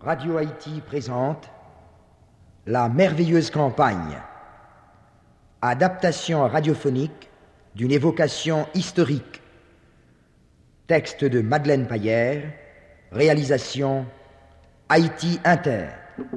Radio Haïti présente La merveilleuse campagne, adaptation radiophonique d'une évocation historique. Texte de Madeleine Paillère, réalisation Haïti Inter.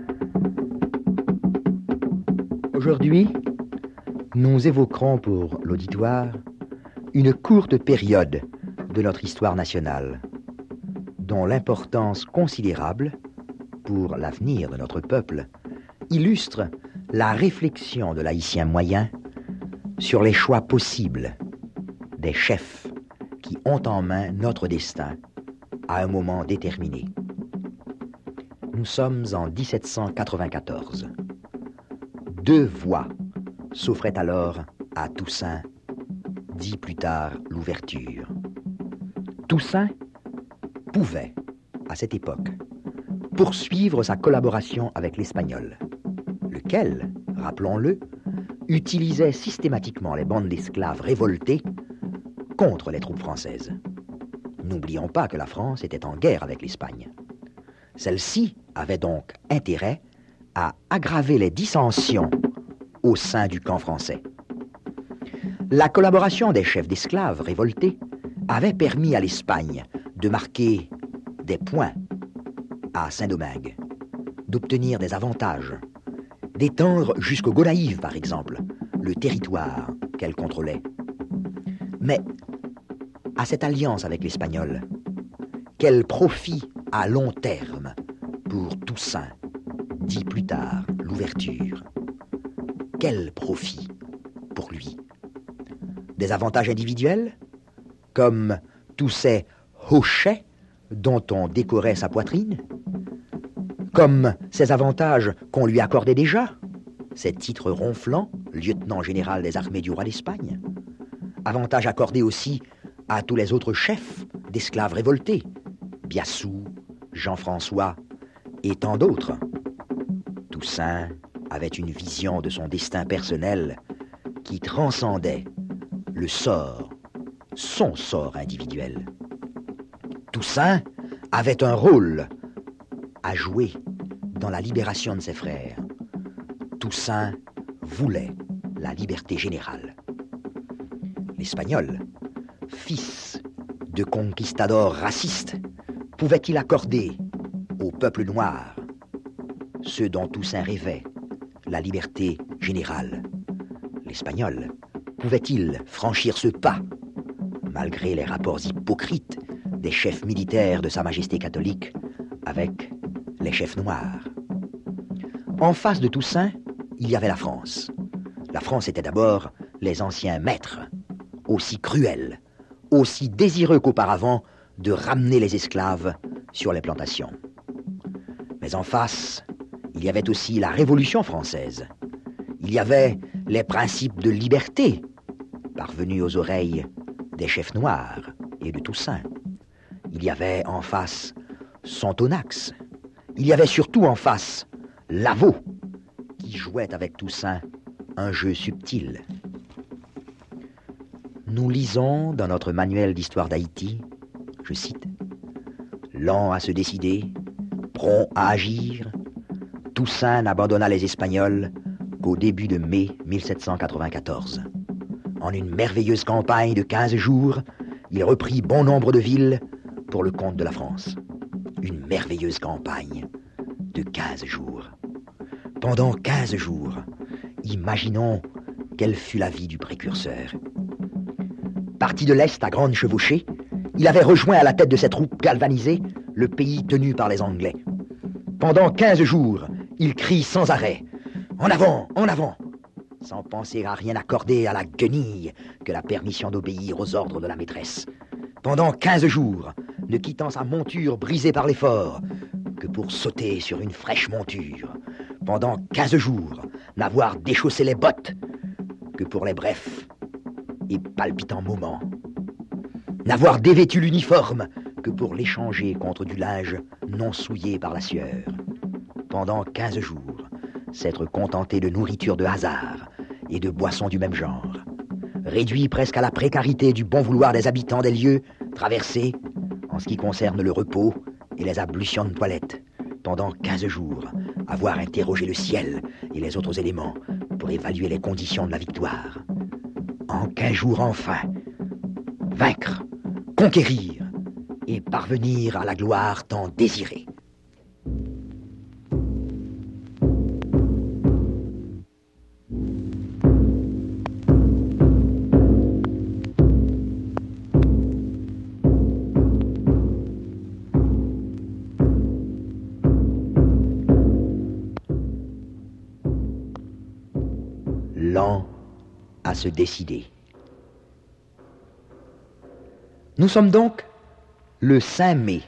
Aujourd'hui, nous évoquerons pour l'auditoire une courte période de notre histoire nationale, dont l'importance considérable pour l'avenir de notre peuple illustre la réflexion de l'haïtien moyen sur les choix possibles des chefs qui ont en main notre destin à un moment déterminé. Nous sommes en 1794. Deux voies s'offraient alors à Toussaint, dit plus tard l'ouverture. Toussaint pouvait, à cette époque, poursuivre sa collaboration avec l'Espagnol, lequel, rappelons-le, utilisait systématiquement les bandes d'esclaves révoltés contre les troupes françaises. N'oublions pas que la France était en guerre avec l'Espagne. Celle-ci avait donc intérêt à aggraver les dissensions au sein du camp français. La collaboration des chefs d'esclaves révoltés avait permis à l'Espagne de marquer des points à Saint-Domingue, d'obtenir des avantages, d'étendre jusqu'au Gonaïves, par exemple, le territoire qu'elle contrôlait. Mais à cette alliance avec l'Espagnol, quel profit à long terme pour Toussaint, dit plus tard l'ouverture? Quel profit pour lui? Des avantages individuels, comme tous ces hochets dont on décorait sa poitrine, comme ces avantages qu'on lui accordait déjà, ces titres ronflants, lieutenant général des armées du roi d'Espagne, avantages accordés aussi à tous les autres chefs d'esclaves révoltés, Biassou, Jean-François et tant d'autres. Toussaint avait une vision de son destin personnel qui transcendait le sort, son sort individuel. Toussaint avait un rôle à jouer dans la libération de ses frères. Toussaint voulait la liberté générale. L'Espagnol, fils de conquistadors racistes, pouvait-il accorder au peuple noir ce dont Toussaint rêvait, la liberté générale? L'Espagnol pouvait-il franchir ce pas, malgré les rapports hypocrites des chefs militaires de Sa Majesté catholique avec les chefs noirs? En face de Toussaint, il y avait la France. La France était d'abord les anciens maîtres, aussi cruels, aussi désireux qu'auparavant de ramener les esclaves sur les plantations. Mais en face, il y avait aussi la Révolution française. Il y avait les principes de liberté parvenus aux oreilles des chefs noirs et de Toussaint. Il y avait en face Sontonax. Il y avait surtout en face Lavaux, qui jouait avec Toussaint un jeu subtil. Nous lisons dans notre manuel d'histoire d'Haïti, je cite, « Lent à se décider, prompt à agir, Toussaint n'abandonna les Espagnols qu'au début de mai 1794. En une merveilleuse campagne de 15 jours, il reprit bon nombre de villes pour le compte de la France. Une merveilleuse campagne de 15 jours. Pendant 15 jours, imaginons quelle fut la vie du précurseur. Parti de l'Est à grande chevauchée, il avait rejoint à la tête de ses troupes galvanisées le pays tenu par les Anglais. Pendant 15 jours, il crie sans arrêt « En avant, en avant !» sans penser à rien accorder à la guenille que la permission d'obéir aux ordres de la maîtresse. Pendant 15 jours, ne quittant sa monture brisée par l'effort que pour sauter sur une fraîche monture. Pendant 15 jours, n'avoir déchaussé les bottes que pour les brefs et palpitants moments. N'avoir dévêtu l'uniforme que pour l'échanger contre du linge non souillé par la sueur. Pendant 15 jours, s'être contenté de nourriture de hasard et de boissons du même genre. Réduit presque à la précarité du bon vouloir des habitants des lieux traversés, en ce qui concerne le repos et les ablutions de toilette, pendant 15 jours, avoir interrogé le ciel et les autres éléments pour évaluer les conditions de la victoire. En 15 jours enfin, vaincre, conquérir et parvenir à la gloire tant désirée. Lent à se décider. Nous sommes donc le 5 mai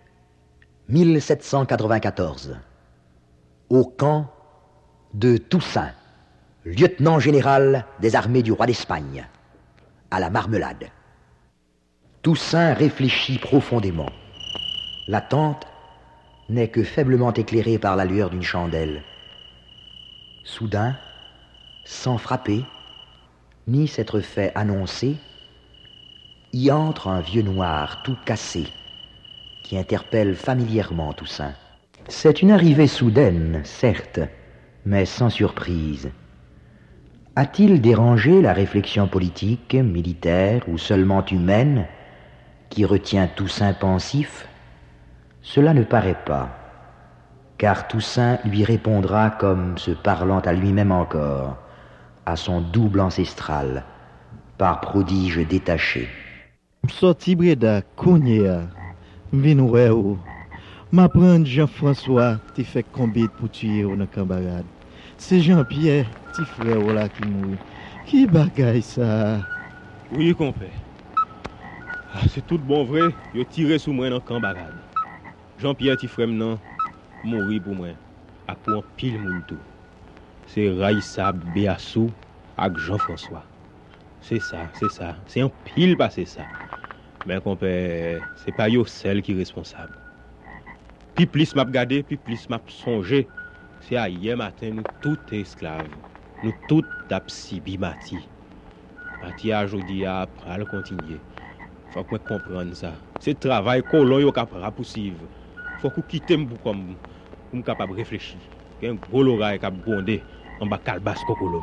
1794, au camp de Toussaint, lieutenant général des armées du roi d'Espagne, à la Marmelade. Toussaint réfléchit profondément. La tente n'est que faiblement éclairée par la lueur d'une chandelle. Soudain, sans frapper, ni s'être fait annoncer, y entre un vieux noir tout cassé, qui interpelle familièrement Toussaint. C'est une arrivée soudaine, certes, mais sans surprise. A-t-il dérangé la réflexion politique, militaire ou seulement humaine qui retient Toussaint pensif? Cela ne paraît pas, car Toussaint lui répondra comme se parlant à lui-même encore, à son double ancestral, par prodige détaché. Sorti Breda, Kounia, Vinoué ou, m'apprendre Jean-François, qui fait combien pour tuer dans le camarade. C'est Jean-Pierre, petit frère là qui mourit. Qui bagaille ça? Oui, compère. C'est tout bon vrai, yo tiré sous moi dans le camarade. Jean-Pierre, petit frère, non, mourit pour moi, à pour un pile moun tout. C'est Raïssa Béassou avec Jean-François. C'est ça. C'est un pile passé ça. Mais compère, c'est pas yo seul qui est responsable. Puis plus m'a regardé, puis plus m'a songé. C'est à hier matin, nous tous esclaves. Nous tous d'absibi mati. Mati a jodi a pral continuer. Faut que comprendre ça. C'est travail colon yo capable poursuivre. Faut que quitter m'bou comme capable réfléchir. Un gros l'oreille qui a bondé en bas calbas kokolom.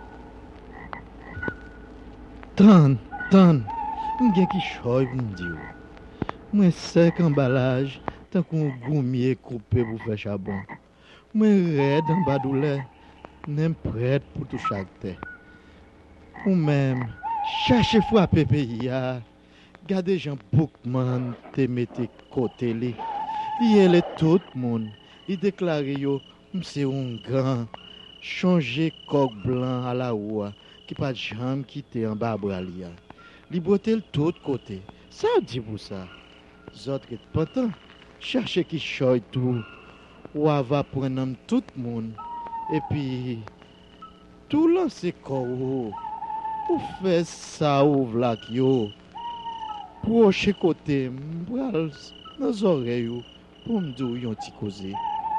Tan, m'gen qui choy pour me dire. Moi sec emballage, tant qu'on goumier coupé pour faire charbon. Moi raide en bas douleur, nem prête pour tout chaque terre. Ou même, cherchez frapper pays ya. Gardez Jean Boukman te mette côté li. Il est tout le monde. Il déclare yo, c'est un grand. Changer coq blanc à la roue, qui pas de jambe quitter en bas bralia. Libreté tout côté. Ça dit pour ça. Zot et pantan, cherchez qui choy tout. Ou va prendre tout le monde. Et puis, tout lancer corps. Pour faire ça ou vlak yo. Pour chaque côté, m'bral nos oreilles pour me dire yon ti causé.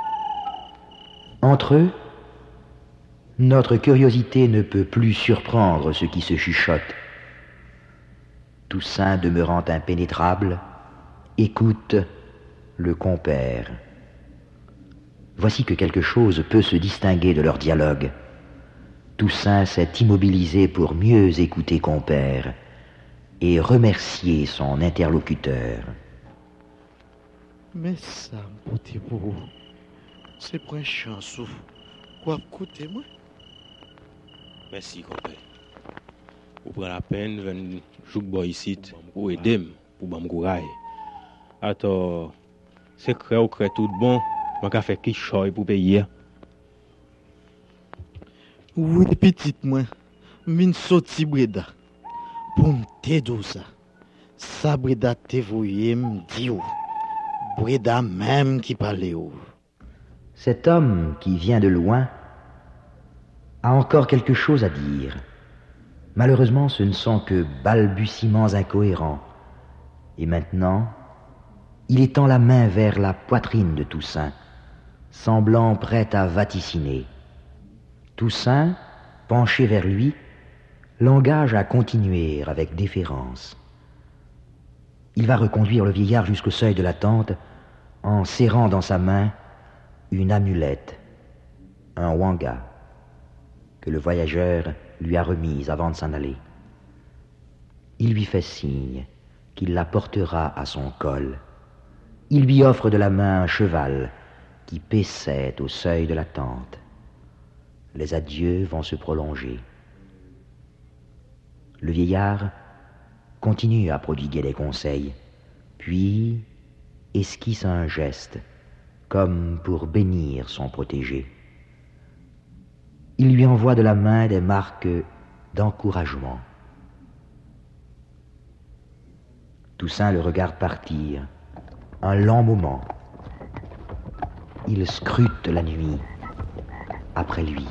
Entre eux, notre curiosité ne peut plus surprendre ce qui se chuchote. Toussaint, demeurant impénétrable, écoute le compère. Voici que quelque chose peut se distinguer de leur dialogue. Toussaint s'est immobilisé pour mieux écouter compère et remercier son interlocuteur. Mais ça, m'pote pour c'est pour une chance ou quoi écouter moi? Merci, compère. Vous prenez la peine de venir jouer ici pour aider, pour m'encourager. Attends, c'est cré ou cré tout bon, je vais faire quelque chose pour payer. Oui, petite moi, vin sorti Breda pour me t'aider ça. Ça Breda te voyé me dit ou. Breda même qui parlait ou. Cet homme qui vient de loin a encore quelque chose à dire. Malheureusement, ce ne sont que balbutiements incohérents. Et maintenant, il étend la main vers la poitrine de Toussaint, semblant prêt à vaticiner. Toussaint, penché vers lui, l'engage à continuer avec déférence. Il va reconduire le vieillard jusqu'au seuil de la tente en serrant dans sa main une amulette, un wanga, que le voyageur lui a remise avant de s'en aller. Il lui fait signe qu'il la portera à son col. Il lui offre de la main un cheval qui paissait au seuil de la tente. Les adieux vont se prolonger. Le vieillard continue à prodiguer des conseils, puis esquisse un geste, comme pour bénir son protégé. Il lui envoie de la main des marques d'encouragement. Toussaint le regarde partir, un long moment. Il scrute la nuit après lui.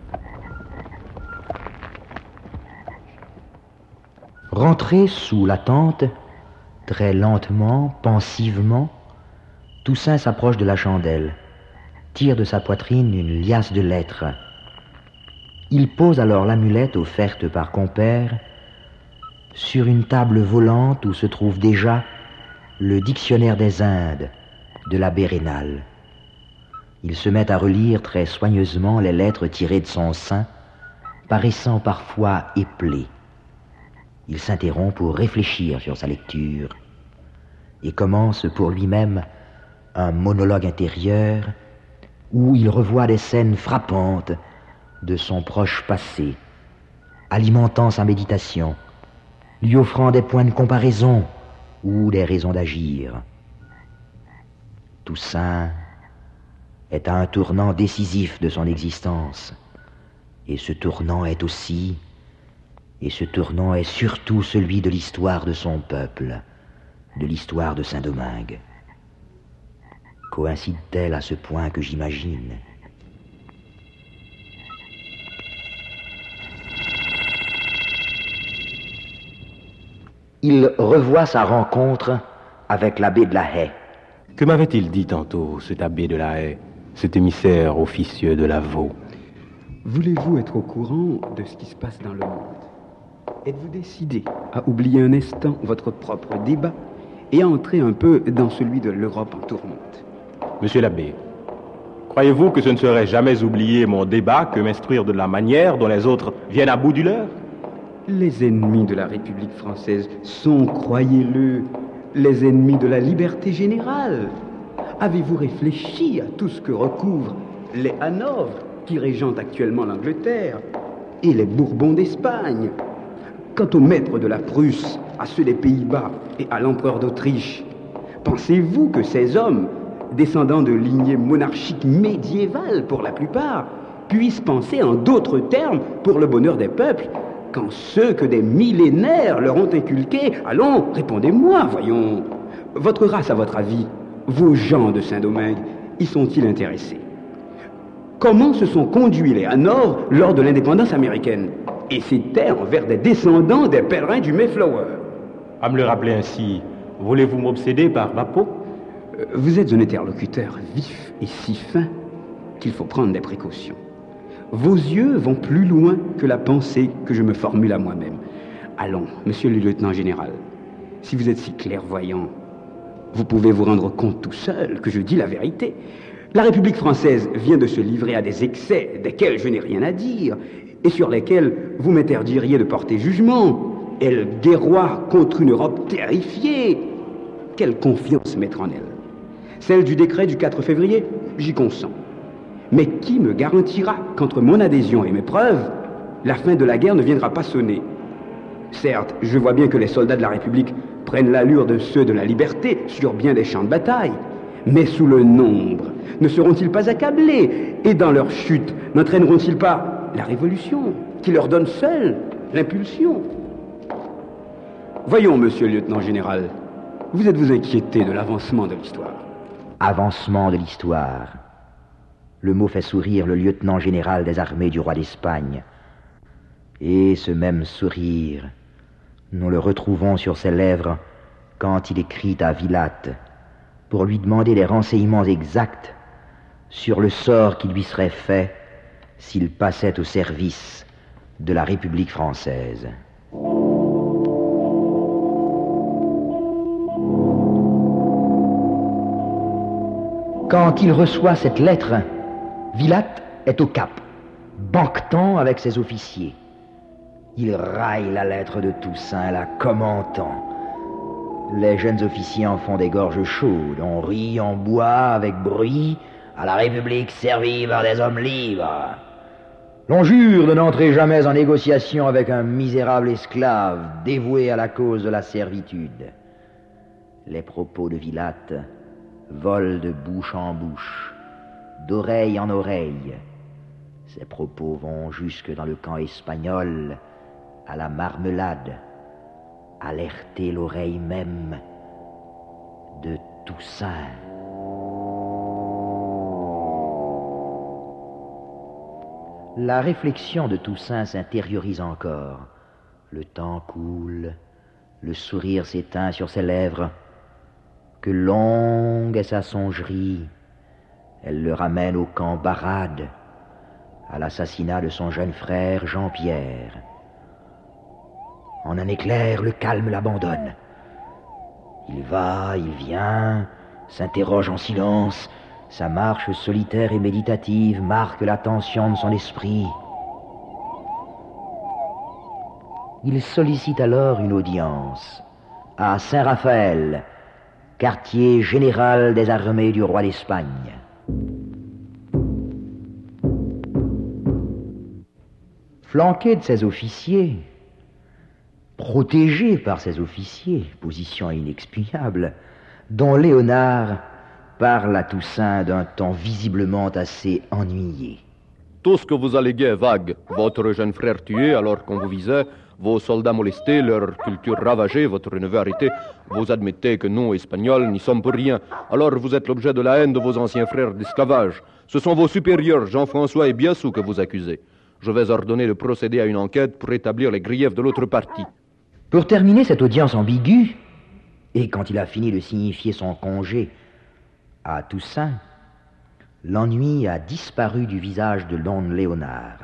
Rentré sous la tente, très lentement, pensivement, Toussaint s'approche de la chandelle, tire de sa poitrine une liasse de lettres. Il pose alors l'amulette offerte par Compère sur une table volante où se trouve déjà le dictionnaire des Indes de l'abbé Raynal. Il se met à relire très soigneusement les lettres tirées de son sein, paraissant parfois éplées. Il s'interrompt pour réfléchir sur sa lecture et commence pour lui-même un monologue intérieur où il revoit des scènes frappantes de son proche passé, alimentant sa méditation, lui offrant des points de comparaison ou des raisons d'agir. Toussaint est à un tournant décisif de son existence, et ce tournant est surtout celui de l'histoire de son peuple, de l'histoire de Saint-Domingue. Coïncide-t-elle à ce point que j'imagine ? Il revoit sa rencontre avec l'abbé de la Haye. Que m'avait-il dit tantôt, cet abbé de la Haye, cet émissaire officieux de Lavaux? Voulez-vous être au courant de ce qui se passe dans le monde? Êtes-vous décidé à oublier un instant votre propre débat et à entrer un peu dans celui de l'Europe en tourmente? Monsieur l'abbé, croyez-vous que ce ne serait jamais oublier mon débat que m'instruire de la manière dont les autres viennent à bout du leur? Les ennemis de la République française sont, croyez-le, les ennemis de la liberté générale. Avez-vous réfléchi à tout ce que recouvrent les Hanovres, qui régentent actuellement l'Angleterre, et les Bourbons d'Espagne? Quant aux maîtres de la Prusse, à ceux des Pays-Bas et à l'empereur d'Autriche, pensez-vous que ces hommes, descendants de lignées monarchiques médiévales pour la plupart, puissent penser en d'autres termes pour le bonheur des peuples quand ceux que des millénaires leur ont inculqués? Allons, répondez-moi, voyons. Votre race, à votre avis, vos gens de Saint-Domingue, y sont-ils intéressés? Comment se sont conduits les Hanovres lors de l'indépendance américaine? Et c'était envers des descendants des pèlerins du Mayflower. À me le rappeler ainsi, voulez-vous m'obséder par ma peau? Vous êtes un interlocuteur vif et si fin qu'il faut prendre des précautions. Vos yeux vont plus loin que la pensée que je me formule à moi-même. Allons, monsieur le lieutenant général, si vous êtes si clairvoyant, vous pouvez vous rendre compte tout seul que je dis la vérité. La République française vient de se livrer à des excès desquels je n'ai rien à dire et sur lesquels vous m'interdiriez de porter jugement. Elle guerroie contre une Europe terrifiée. Quelle confiance mettre en elle? Celle du décret du 4 février? J'y consens. Mais qui me garantira qu'entre mon adhésion et mes preuves, la fin de la guerre ne viendra pas sonner? Certes, je vois bien que les soldats de la République prennent l'allure de ceux de la liberté sur bien des champs de bataille. Mais sous le nombre, ne seront-ils pas accablés? Et dans leur chute, n'entraîneront-ils pas la révolution qui leur donne seule l'impulsion? Voyons, monsieur le lieutenant général, vous êtes-vous inquiété de l'avancement de l'histoire? Avancement de l'histoire. Le mot fait sourire le lieutenant général des armées du roi d'Espagne. Et ce même sourire, nous le retrouvons sur ses lèvres quand il écrit à Vilatte pour lui demander des renseignements exacts sur le sort qui lui serait fait s'il passait au service de la République française. Quand il reçoit cette lettre, Vilatte est au Cap, banquetant avec ses officiers. Il raille la lettre de Toussaint, la commentant. Les jeunes officiers en font des gorges chaudes. On rit, on boit avec bruit, à la République servie par des hommes libres. L'on jure de n'entrer jamais en négociation avec un misérable esclave dévoué à la cause de la servitude. Les propos de Vilatte volent de bouche en bouche, d'oreille en oreille. Ces propos vont jusque dans le camp espagnol, à la Marmelade, alerter l'oreille même de Toussaint. La réflexion de Toussaint s'intériorise encore. Le temps coule, le sourire s'éteint sur ses lèvres. Que longue est sa songerie. Elle le ramène au camp Barade, à l'assassinat de son jeune frère Jean-Pierre. En un éclair, le calme l'abandonne. Il va, il vient, s'interroge en silence. Sa marche solitaire et méditative marque l'attention de son esprit. Il sollicite alors une audience à Saint-Raphaël, quartier général des armées du roi d'Espagne. Flanqué de ses officiers, protégé par ses officiers, position inexpugnable, dont Léonard parle à Toussaint d'un ton visiblement assez ennuyé. Tout ce que vous alléguez est vague. Votre jeune frère tué alors qu'on vous visait, vos soldats molestés, leur culture ravagée, votre neveu arrêté. Vous admettez que nous, Espagnols, n'y sommes pour rien. Alors vous êtes l'objet de la haine de vos anciens frères d'esclavage. Ce sont vos supérieurs, Jean-François et Biassou, que vous accusez. Je vais ordonner de procéder à une enquête pour établir les griefs de l'autre partie. Pour terminer cette audience ambiguë, et quand il a fini de signifier son congé à Toussaint, l'ennui a disparu du visage de Don Léonard.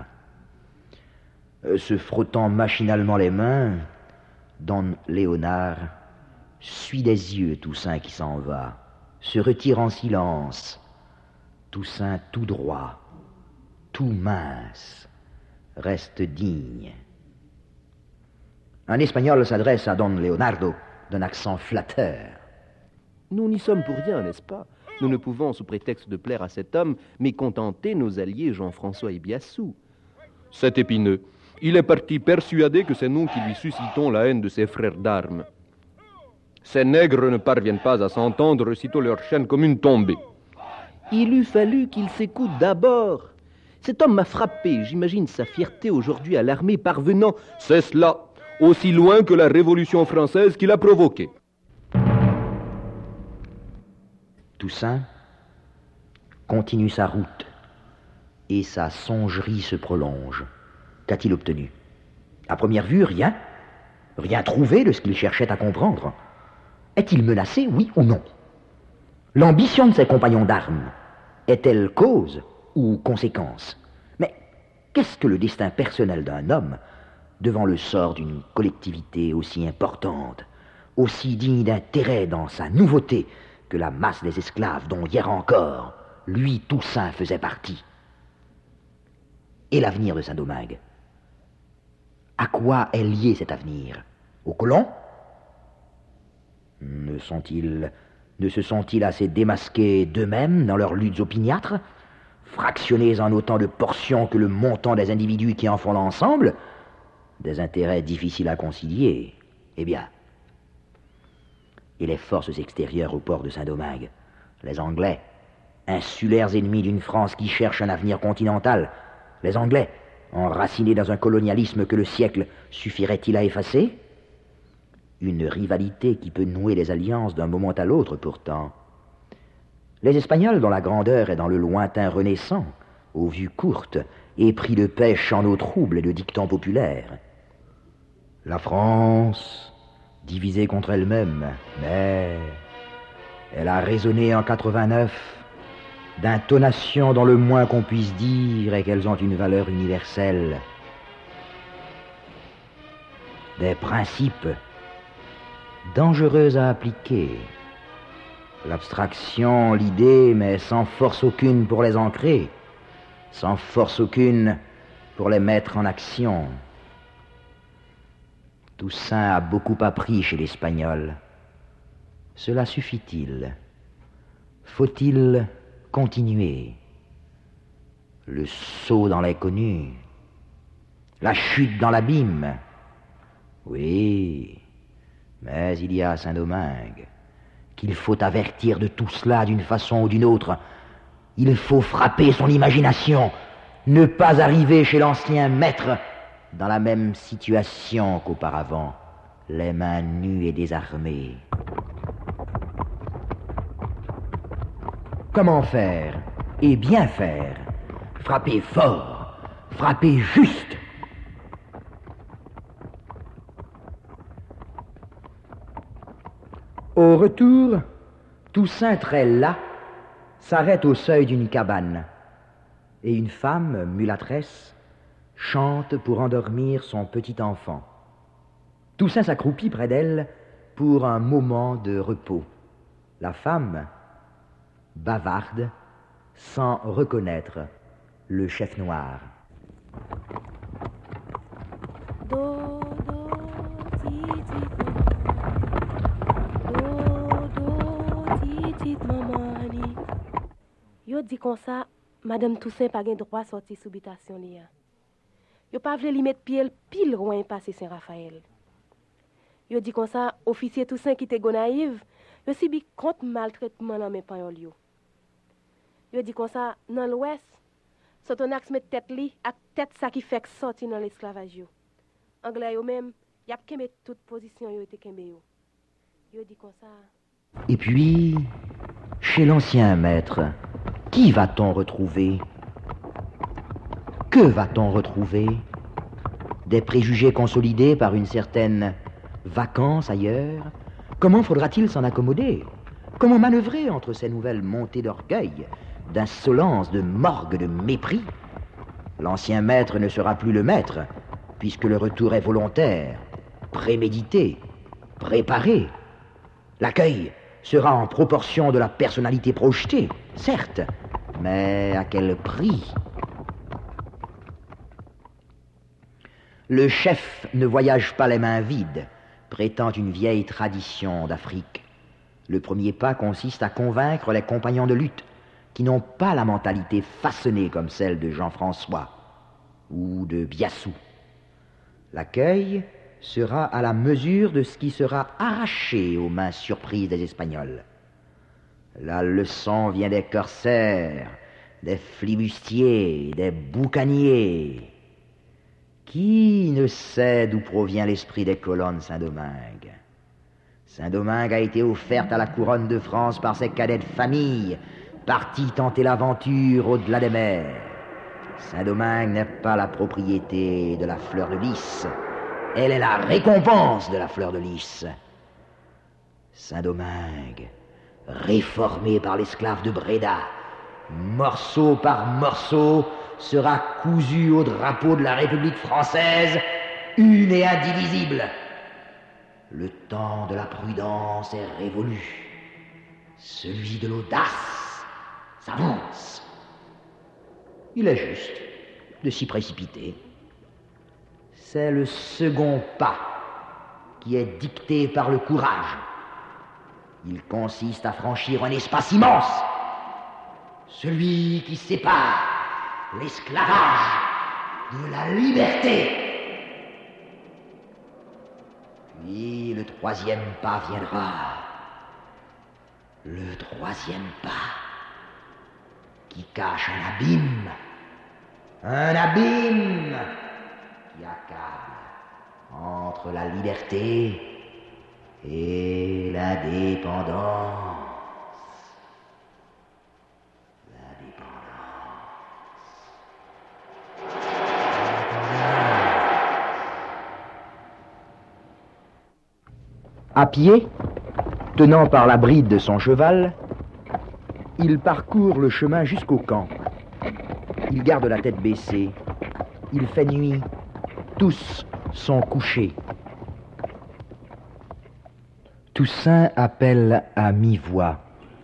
Se frottant machinalement les mains, Don Léonard suit des yeux Toussaint qui s'en va, se retire en silence. Toussaint tout droit, tout mince, reste digne. Un Espagnol s'adresse à Don Leonardo d'un accent flatteur. Nous n'y sommes pour rien, n'est-ce pas? Nous ne pouvons, sous prétexte de plaire à cet homme, mécontenter nos alliés Jean-François et Biassou. C'est épineux. Il est parti persuadé que c'est nous qui lui suscitons la haine de ses frères d'armes. Ces nègres ne parviennent pas à s'entendre sitôt leur chaîne commune tombée. Il eût fallu qu'il s'écoute d'abord. Cet homme m'a frappé. J'imagine sa fierté aujourd'hui à l'armée parvenant. C'est cela, aussi loin que la Révolution française qui l'a provoquée. Toussaint continue sa route et sa songerie se prolonge. Qu'a-t-il obtenu? À première vue, rien. Rien trouvé de ce qu'il cherchait à comprendre. Est-il menacé, oui ou non? L'ambition de ses compagnons d'armes est-elle cause ou conséquence? Mais qu'est-ce que le destin personnel d'un homme devant le sort d'une collectivité aussi importante, aussi digne d'intérêt dans sa nouveauté que la masse des esclaves dont hier encore, lui, Toussaint, faisait partie? Et l'avenir de Saint-Domingue? À quoi est lié cet avenir? Aux colons? Ne se sont-ils assez démasqués d'eux-mêmes dans leurs luttes opiniâtres, fractionnés en autant de portions que le montant des individus qui en font l'ensemble? Des intérêts difficiles à concilier. Eh bien. Et les forces extérieures au port de Saint-Domingue, les Anglais, insulaires ennemis d'une France qui cherche un avenir continental, les Anglais, enracinés dans un colonialisme que le siècle suffirait-il à effacer? Une rivalité qui peut nouer les alliances d'un moment à l'autre, pourtant. Les Espagnols, dont la grandeur est dans le lointain renaissant, aux vues courtes, épris de pêche en eau trouble et de dictons populaires. La France, divisée contre elle-même, mais elle a résonné en 89 d'intonations dont le moins qu'on puisse dire est qu'elles ont une valeur universelle. Des principes dangereux à appliquer, L'abstraction, l'idée, mais sans force aucune pour les ancrer, sans force aucune pour les mettre en action. Toussaint a beaucoup appris chez l'Espagnol. Cela suffit-il? Faut-il continuer? Le saut dans l'inconnu, la chute dans l'abîme. Oui, mais il y a Saint-Domingue qu'il faut avertir de tout cela d'une façon ou d'une autre. Il faut frapper son imagination, ne pas arriver chez l'ancien maître dans la même situation qu'auparavant, les mains nues et désarmées. Comment faire et bien faire? Frapper fort, frapper juste. Au retour, Toussaint très las s'arrête au seuil d'une cabane et une femme, mulâtresse, chante pour endormir son petit enfant. Toussaint s'accroupit près d'elle pour un moment de repos. La femme bavarde sans reconnaître le chef noir. Do, ti, maman. Yo dit comme ça, Madame Toussaint pas gen droit sortir sous habitation li. Yo pas vle li mettre pied pile loin passer Saint-Raphaël. Yo dit comme ça, officier Toussaint qui te gonaïve, yo sibi compte maltraitement dans mes pagnol yo. Yo dit comme ça, dans l'ouest, Sotonax met tête li ak tête ça qui fait sortir dans l'esclavage yo. Anglais yo même, y a kembe toute position yo te kembe yo. Yo dit comme ça. Et puis, chez l'ancien maître, qui va-t-on retrouver? Que va-t-on retrouver? Des préjugés consolidés par une certaine vacance ailleurs? Comment faudra-t-il s'en accommoder? Comment manœuvrer entre ces nouvelles montées d'orgueil, d'insolence, de morgue, de mépris? L'ancien maître ne sera plus le maître, puisque le retour est volontaire, prémédité, préparé. L'accueil sera en proportion de la personnalité projetée, certes, mais à quel prix? Le chef ne voyage pas les mains vides, prétend une vieille tradition d'Afrique. Le premier pas consiste à convaincre les compagnons de lutte qui n'ont pas la mentalité façonnée comme celle de Jean-François ou de Biassou. L'accueil sera à la mesure de ce qui sera arraché aux mains surprises des Espagnols. La leçon vient des corsaires, des flibustiers, des boucaniers. Qui ne sait d'où provient l'esprit des colonnes Saint-Domingue? Saint-Domingue a été offerte à la couronne de France par ses cadets de famille, partis tenter l'aventure au-delà des mers. Saint-Domingue n'est pas la propriété de la fleur de lys, elle est la récompense de la fleur de lys. Saint-Domingue, réformé par l'esclave de Bréda, morceau par morceau, sera cousu au drapeau de la République française, une et indivisible. Le temps de la prudence est révolu. Celui de l'audace s'avance. Il est juste de s'y précipiter. C'est le second pas qui est dicté par le courage. Il consiste à franchir un espace immense, celui qui sépare l'esclavage de la liberté. Puis le troisième pas viendra. Le troisième pas qui cache un abîme qui accable entre la liberté et l'indépendance. À pied, tenant par la bride de son cheval, il parcourt le chemin jusqu'au camp. Il garde la tête baissée. Il fait nuit. Tous sont couchés. Toussaint appelle à mi-voix.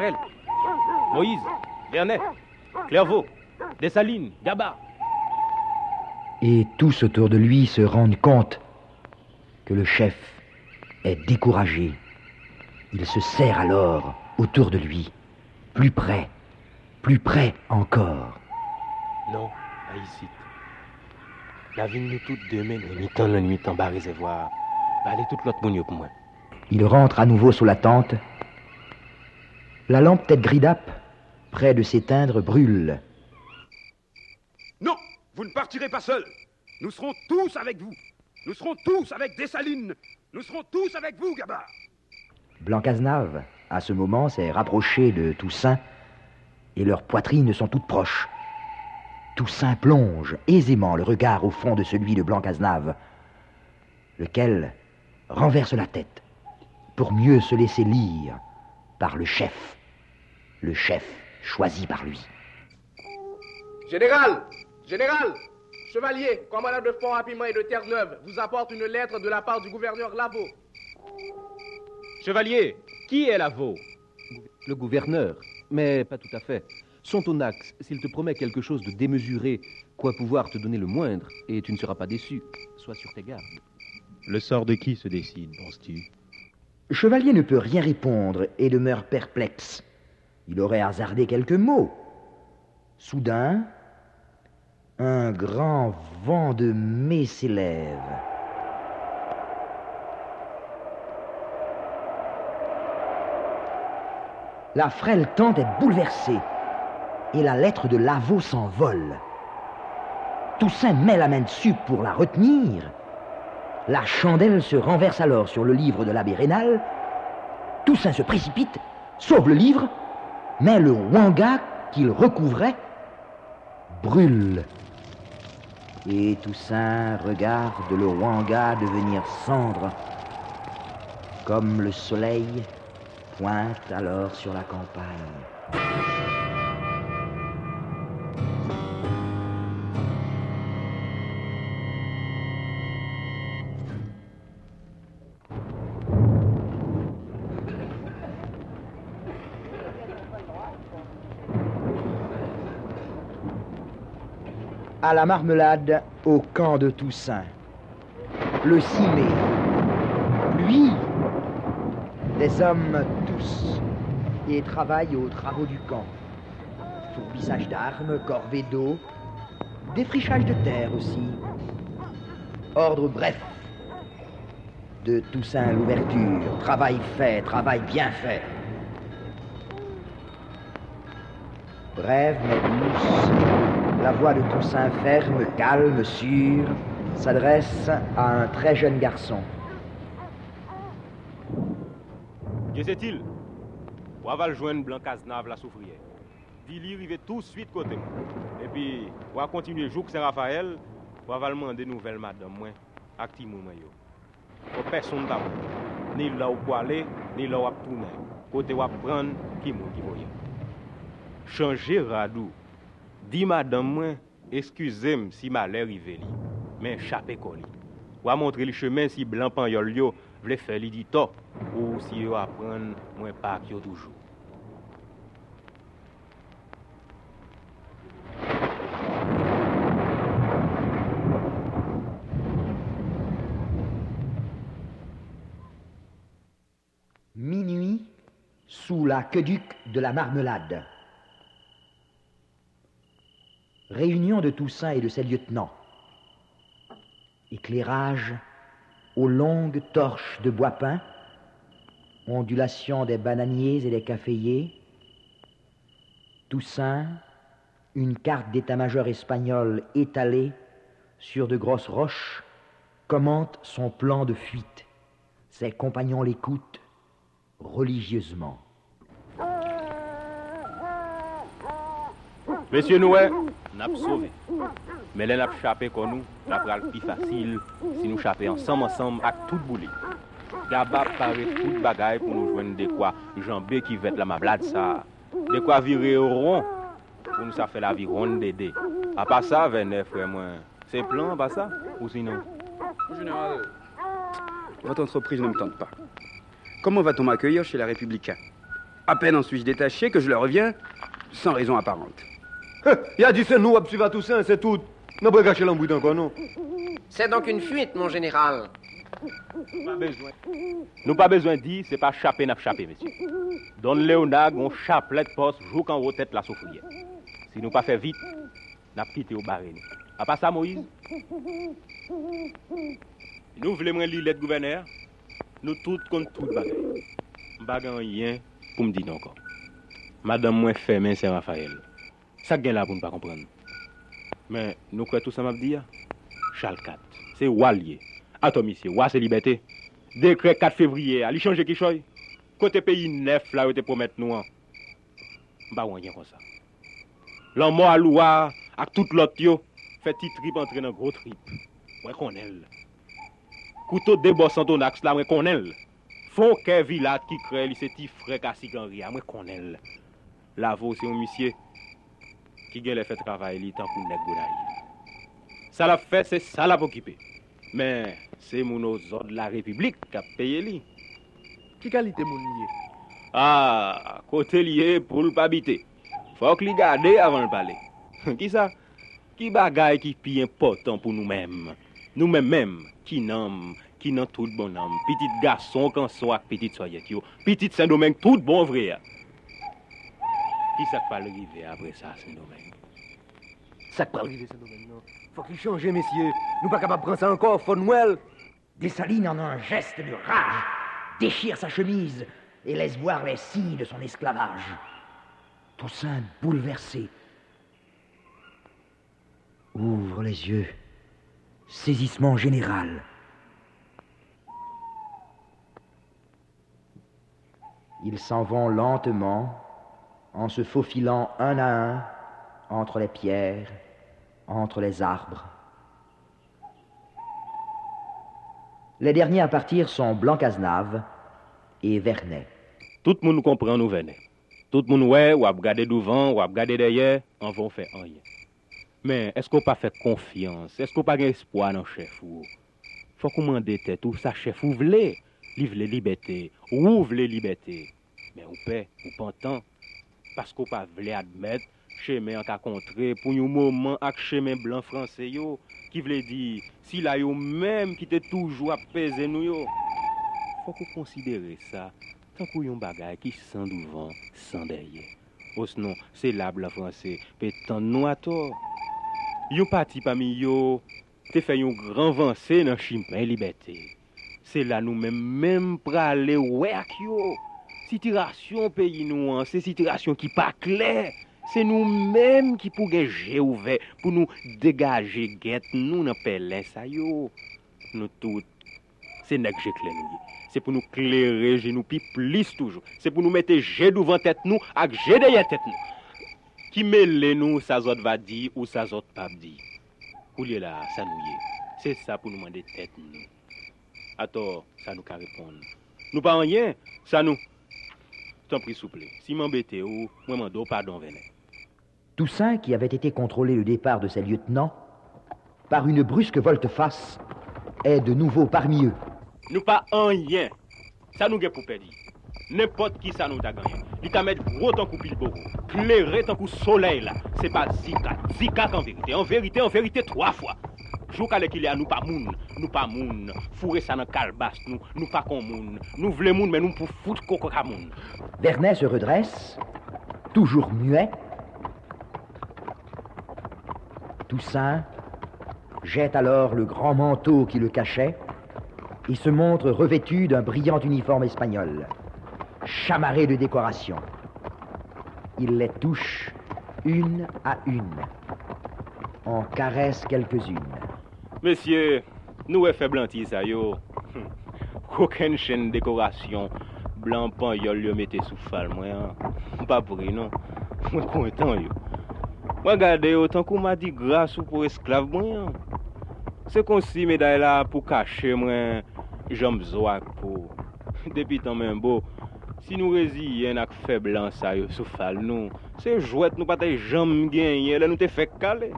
Raphaël, Moïse, Vernet, Clairvaux, Dessalines, Gaba. Et tous autour de lui se rendent compte que le chef est découragé. Il se serre alors autour de lui, plus près encore. Non, ici. La vie nous toutes demain, nous mi-temps la nuit en bas réservoir. Parlez toute l'autre monde pour moi. Il rentre à nouveau sous la tente. La lampe tête gridap, près de s'éteindre, brûle. Non, vous ne partirez pas seul. Nous serons tous avec vous. Nous serons tous avec Dessalines. Nous serons tous avec vous, Gabard. Blancazenave, à ce moment, s'est rapproché de Toussaint et leurs poitrines sont toutes proches. Toussaint plonge aisément le regard au fond de celui de Blancazenave, lequel renverse la tête pour mieux se laisser lire par le chef choisi par lui. Général, chevalier, commandant de Fort-Rapiment et de Terre-Neuve, vous apporte une lettre de la part du gouverneur Lavaux. Chevalier, qui est Lavaux? Le gouverneur, mais pas tout à fait. Sontonax, s'il te promet quelque chose de démesuré, quoi pouvoir te donner le moindre, et tu ne seras pas déçu. Sois sur tes gardes. Le sort de qui se décide, penses-tu? Chevalier ne peut rien répondre et demeure perplexe. Il aurait hasardé quelques mots. Soudain, un grand vent de mai s'élève. La frêle tente est bouleversée et la lettre de Lavaux s'envole. Toussaint met la main dessus pour la retenir. La chandelle se renverse alors sur le livre de l'abbé Rénal. Toussaint se précipite, sauve le livre, mais le wanga qu'il recouvrait brûle. Et Toussaint regarde le wanga devenir cendre, comme le soleil pointe alors sur la campagne. À la Marmelade, au camp de Toussaint. Le 6 mai. Lui, des hommes tous, et travaillent aux travaux du camp. Fourbissage d'armes, corvée d'eau, défrichage de terre aussi. Ordre bref de Toussaint l'ouverture. Travail fait, travail bien fait. Brève mais douce, la voix de Toussaint ferme, calme, sûre, s'adresse à un très jeune garçon. Que c'est-il? On va le joindre Blancazenave la soufrière. Dis-lui, arriver tout de suite côté moi. Et puis, on va continuer jour Saint-Raphaël, on va demander nouvelles madame, moi, avec Timon, yo. Pour personne d'abord. Ni là où pour aller, ni là où pour tourner. Côté où prendre, qui moun qui voyait. Changer radou. Dis madame, moi, excusez-moi si ma l'air arrivé, mais échappé colis. Ou à montrer le chemin si blanc pan yo vle faire li dit to, ou si yo apprendre moins pas yo toujours. Minuit, sous l'aqueduc de la Marmelade. Réunion de Toussaint et de ses lieutenants. Éclairage aux longues torches de bois peint, ondulation des bananiers et des caféiers. Toussaint, une carte d'état-major espagnol étalée sur de grosses roches, commente son plan de fuite. Ses compagnons l'écoutent religieusement. Monsieur Noué, n'a sauvé. Mais là, n'a chapé comme nous, n'a pral plus facile si nous chapons ensemble avec tout boulot. Gaba paraît toute bagaille pour nous joindre de quoi jambé qui va être la mablade ça. De quoi virer au rond pour nous ça fait la vie ronde d'aider. À part ça, venez frère moi. C'est plan pas ça ou sinon? Général, votre entreprise ne me tente pas. Comment va-t-on m'accueillir chez la Républicain? À peine en suis-je détaché que je leur reviens sans raison apparente. Il a dit c'est nous, Absuva Toussaint, c'est tout. N'a pas gâché l'embouille encore, non? C'est donc une fuite, mon général. Nous pas besoin de dire, c'est pas chapé n'a chapé, monsieur. Don Léonard, on chapelet poste, joue quand haut tête la souffrière. Si nous pas fait vite, n'a quitté au barré. À part ça, Moïse? Nous voulons lire lettre gouverneur. Nous tous contre tout bagaille. Bagan rien pour me dire encore. Madame moi fermé Saint-Raphaël. Ça gagne là pour ne pas comprendre. Mais nous croyons tout ça m'a dit. Charles 4, c'est Walier. Attends, monsieur, Wa c'est liberté. Décret 4 février, allez changer qui chose. Côté pays neuf là où te promettre nous. Bah rien comme ça. L'homme à loi avec toute l'autre yo fait petit trip entrer dans gros trip. Ouais qu'on elle. Couteau débossant ton axe là, ouais qu'on elle. Font que village qui crée, c'est petit frère Cassiganri, moi qu'on elle. La vo c'est un monsieur qui gagne fait travail li tant pour nèg goulaye. Ça l'a fait, c'est ça l'a occupé. Mais c'est mon autres de la République qui a payé li. Qui qualité mon lié? Ah, côté lié pour le pas habiter. Faut que li garde avant de parler. Qui ça? Qui bagaille qui pi important pour nous-mêmes. Nous-mêmes même qui n'ont tout bon homme. Petit garçon quand soit petite soyette yo. Petit Saint-Domingue tout bon vrai. Qui ça pas arriver après ça Saint-Domingue? Ça peut arriver, Saint-Domingue, non? Faut qu'il change, messieurs. Nous pas capables de prendre ça encore, faut Noël. Dessalines en un geste de rage, déchire sa chemise et laisse voir les signes de son esclavage. Toussaint, bouleversé, ouvre les yeux. Saisissement général. Ils s'en vont lentement, en se faufilant un à un entre les pierres, entre les arbres. Les derniers à partir sont Blanc-Cazenave et Vernet. Tout le monde comprend nous Vernet. Tout le monde ouais, ou a regardé devant, ou a regardé derrière, on va faire rien. Mais est-ce qu'on pas fait confiance? Est-ce qu'on pas espoir dans le chef ou? Faut qu'on mande tête tout ça chef ou vle, livre les libertés, ou vle liberté. Mais on paie, ou pas tant parce qu'on pas vle admettre chemin en cas contré pour un moment avec chemin blanc français yo qui veut dire si là yo même qui était toujours à peser nous yo. Faut qu'on considère ça tant qu'on un bagage qui sans devant, sans derrière. Ou sinon, c'est là blanc français peut tant nous à tort. Yo parti parmi yo te fait un grand avancé dans chemin liberté. C'est là nous même praler ouais ak yo. Situation pays nous c'est situation qui pas claire. C'est nous-mêmes qui pour gérer ouvert pour nous dégager guette nous dans pelin ça yo. Nous tout c'est nèg clair nous. C'est pour nous clairer nous pi plus toujours. C'est pour nous mettre jet devant tête nous ak jet derrière tête nous. Qui mêle nous ça zot va dire ou ça zot pas dire. Couler là ça nous y est. C'est ça pour nous demander tête nous. Attends, ça nous ka répondre. Nous pas rien, ça nous t'en prie souple. Si m'embêter ou moi mando pardon Vernet. Toussaint, qui avait été contrôlé le départ de ses lieutenants, par une brusque volte-face, est de nouveau parmi eux. Nous pas rien. Ça nous gagne pour perdre. N'importe qui ça nous t'a gagné. Il t'a mettre gros tant coup pile beau. Clairé tant coup soleil là. C'est pas Zika. Zika en vérité. En vérité 3 fois. Jou kale qu'il y a nous pas moun. Fourrer ça dans calbasse nous pas comme moun. Nous voulons moun mais nous pour foutre coco ka moun. Vernet se redresse, toujours muet. Toussaint jette alors le grand manteau qui le cachait et se montre revêtu d'un brillant uniforme espagnol, chamarré de décorations. Il les touche une à une, en caresse quelques-unes. Monsieur, nous est fait blanti ça yo. Aucune chaîne décoration, blanc pan yol yo mette sous fal moi. Pas pris non. Moi content yo. Regardez autant qu'on m'a dit grâce ou pour esclave moi. C'est comme si médaille là pour cacher moi jambes zoak pour depuis tant même beau. Si nous résilions avec faible blanc ça yo sous fal nous, c'est jouet nous pas jambes gagner là nous te fait caler.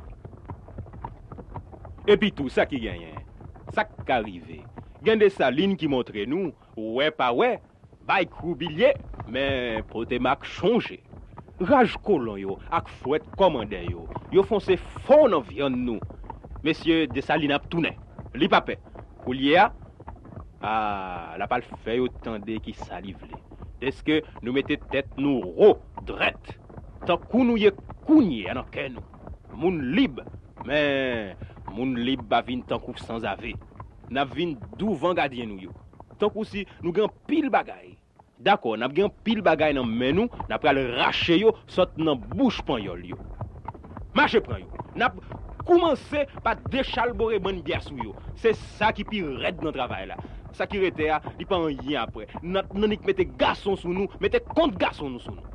Et puis tout ça qui gagne, ça qui arrive. Gagne des salines qui montrent nous, ouais pas ouais, bail croubillier, Mais Potémac changé. Rage colon yo, ak fouet commandé yo font se fond dans viande nous. Messieurs Dessalines ap tourné. Li pape. Pour lier la pas fait autant de qui salive. Est-ce que nous mettez tête nous ro drette. Tant qu'on nous y kounye dans ken nous. Moun libre, mais moun libre ba vinn tant kou sans ave. N'a vinn devant gardien nous yo. Tant kou si nous gen pile bagay. D'accord, n'a gen pile bagay dans men nous, n'a pral racher yo, sot dans bouche panyol yo. Marche pran yo. N'a commencé par déchalborer bonne bière sou yo. C'est ça qui pi raide dans travail là. Ça qui rete a, il pas rien après. N'a nik mette garçon sous nous, mette contre garçon nous sous nous.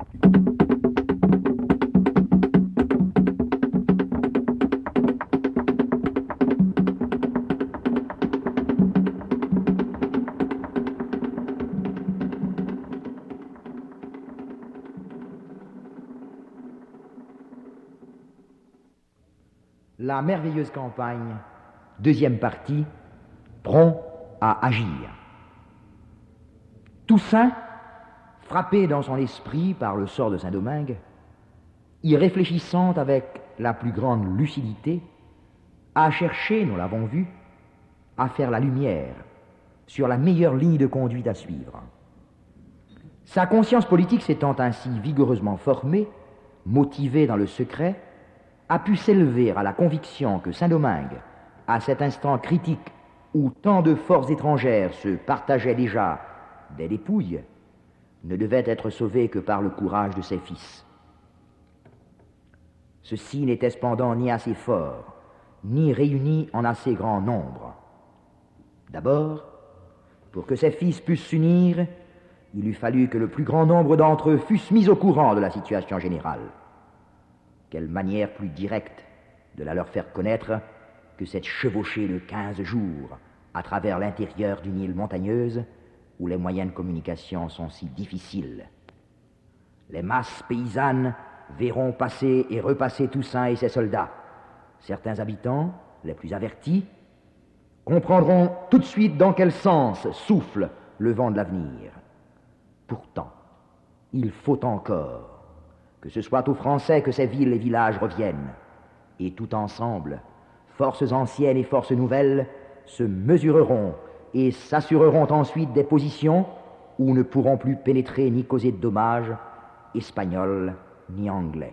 La merveilleuse campagne, deuxième partie, prompt à agir. Toussaint, frappé dans son esprit par le sort de Saint-Domingue, y réfléchissant avec la plus grande lucidité, a cherché, nous l'avons vu, à faire la lumière sur la meilleure ligne de conduite à suivre. Sa conscience politique s'étant ainsi vigoureusement formée, motivée dans le secret, a pu s'élever à la conviction que Saint-Domingue, à cet instant critique où tant de forces étrangères se partageaient déjà des dépouilles, ne devait être sauvé que par le courage de ses fils. Ceux-ci n'étaient cependant ni assez forts, ni réunis en assez grand nombre. D'abord, pour que ses fils pussent s'unir, il eût fallu que le plus grand nombre d'entre eux fussent mis au courant de la situation générale. Quelle manière plus directe de la leur faire connaître que cette chevauchée de 15 jours à travers l'intérieur d'une île montagneuse où les moyens de communication sont si difficiles. Les masses paysannes verront passer et repasser Toussaint et ses soldats. Certains habitants, les plus avertis, comprendront tout de suite dans quel sens souffle le vent de l'avenir. Pourtant, il faut encore que ce soit aux Français que ces villes et villages reviennent, et tout ensemble, forces anciennes et forces nouvelles, se mesureront et s'assureront ensuite des positions où ne pourront plus pénétrer ni causer de dommages, espagnols ni anglais.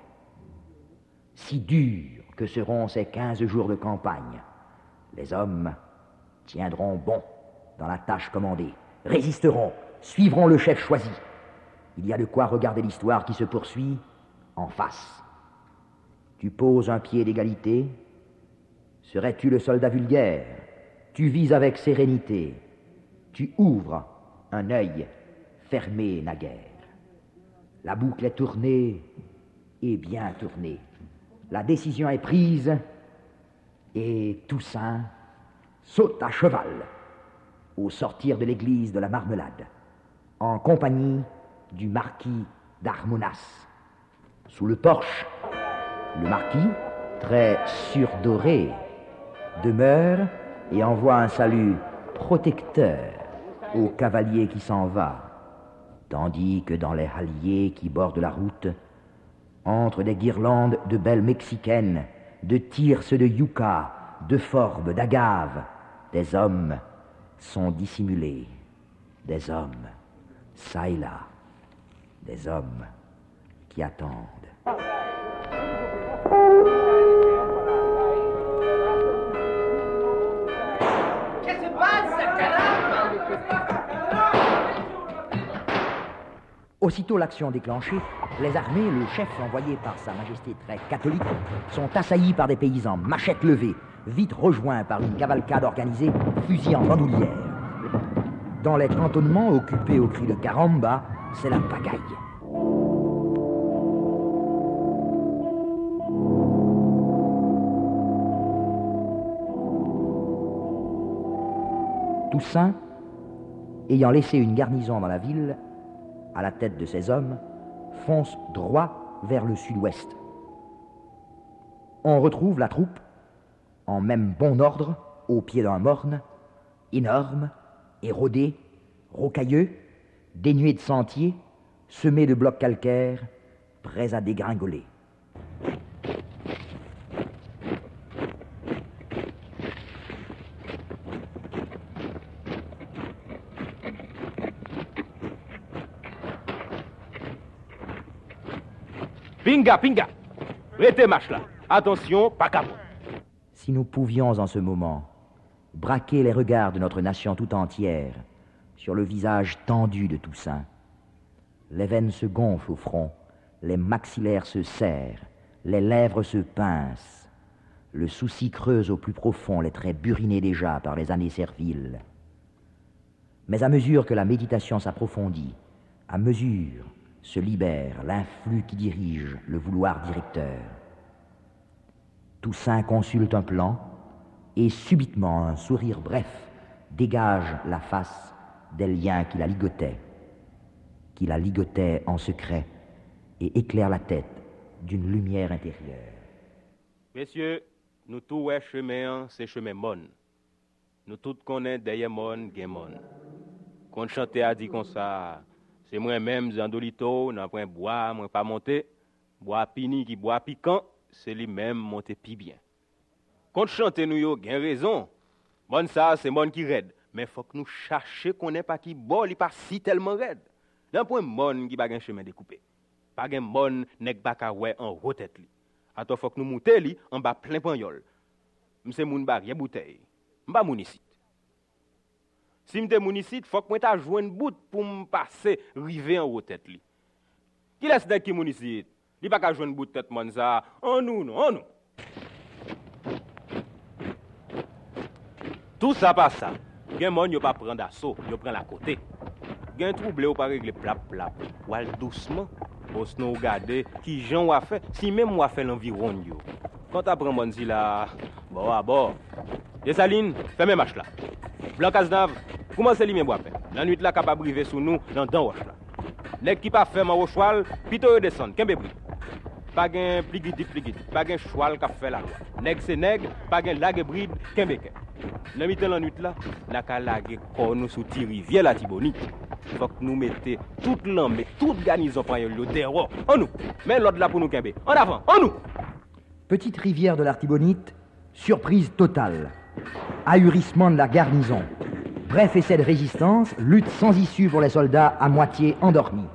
Si durs que seront ces 15 jours de campagne, les hommes tiendront bon dans la tâche commandée, résisteront, suivront le chef choisi. Il y a de quoi regarder l'histoire qui se poursuit en face. Tu poses un pied d'égalité, serais-tu le soldat vulgaire? Tu vis avec sérénité, tu ouvres un œil fermé naguère. La boucle est tournée et bien tournée. La décision est prise et Toussaint saute à cheval au sortir de l'église de la Marmelade, en compagnie du marquis d'Armonas. Sous le porche, le marquis, très surdoré, demeure et envoie un salut protecteur au cavalier qui s'en va, tandis que dans les halliers qui bordent la route, entre des guirlandes de belles mexicaines, de tirses de yucca, de forbes, d'agaves, des hommes sont dissimulés, des hommes, çà et là, des hommes qui attendent. Qu'est-ce qui se passe, caramba? Aussitôt l'action déclenchée, les armées, le chef envoyé par Sa Majesté très catholique, sont assaillis par des paysans, machettes levées, vite rejoints par une cavalcade organisée, fusil en bandoulière. Dans les cantonnements occupés au cri de caramba, c'est la pagaille. Toussaint, ayant laissé une garnison dans la ville, à la tête de ses hommes, fonce droit vers le sud-ouest. On retrouve la troupe, en même bon ordre, au pied d'un morne, énorme, érodé, rocailleux, dénué de sentiers, semés de blocs calcaires, prêts à dégringoler. Pinga, pinga! Restez marche là. Attention, pas capot. Si nous pouvions en ce moment braquer les regards de notre nation tout entière sur le visage tendu de Toussaint, les veines se gonflent au front, les maxillaires se serrent, les lèvres se pincent, le souci creuse au plus profond les traits burinés déjà par les années serviles. Mais à mesure que la méditation s'approfondit, à mesure se libère l'influx qui dirige le vouloir directeur. Toussaint consulte un plan et subitement un sourire bref dégage la face des liens qui la ligotaient en secret et éclaire la tête d'une lumière intérieure. Messieurs, nous tous ouais chemin, c'est chemin mon. Nous tous connaissons derrière mon, gen mon. Quand chanter a dit comme ça, c'est moi-même, Zandolito, n'a point bois, moi pas monter. Bois pini qui bois piquant, c'est lui-même monter pi bien. Quand chanter nous yo, gen raison. Bon ça, c'est mon qui raide. Mais faut que nous cherchions qu'on n'est pas qui bon, il pas si tellement raide. D'un point mon qui pas gen chemin découpé. Pas gen mon nek pas ka ouais en haut tête li. Attends faut que nous monter li en bas plein pagnol. M'se moun barrière bouteille. M'pa moun ici. Si m'te moun ici, faut que moi ta joindre bout pour me passer river en haut tête li. Qui laisse nek ki moun ici? Li pas ka joindre bout tête mon ça. En nous non, en nous. Tout ça pas ça. Gen mon yo pas prendre assaut, yo prend la côté. Gen trouble ou pas régler plap plap. Ou al doucement. Pour se nous regarder qui Jean a fait, si même moi fait l'environ yo. Quand t'apprends mon si là, bon à bord. Desaline, fais mes marches là. Blanc Cazenave, comment c'est lui même boire faire? La nuit là capable briver sous nous dans dan roche là. Nèg qui pas fait mon cheval, plutôt descendre, kembe bri. Pas gain pligidi, pas gain cheval qui fait la loi. Nèg c'est nèg, pas gain lague bride, kembe ke. Dans mi-temps la nuit là, n'a ka lague corps nous sous ti rivière la Tibonite. Faut que nous mettons toute l'homme, toute garnison pour le dehors. En nous. Mais l'autre là pour nous kembe. En avant, en nous. Petite rivière de l'Artibonite, surprise totale. Ahurissement de la garnison. Bref essai de résistance, lutte sans issue pour les soldats à moitié endormis.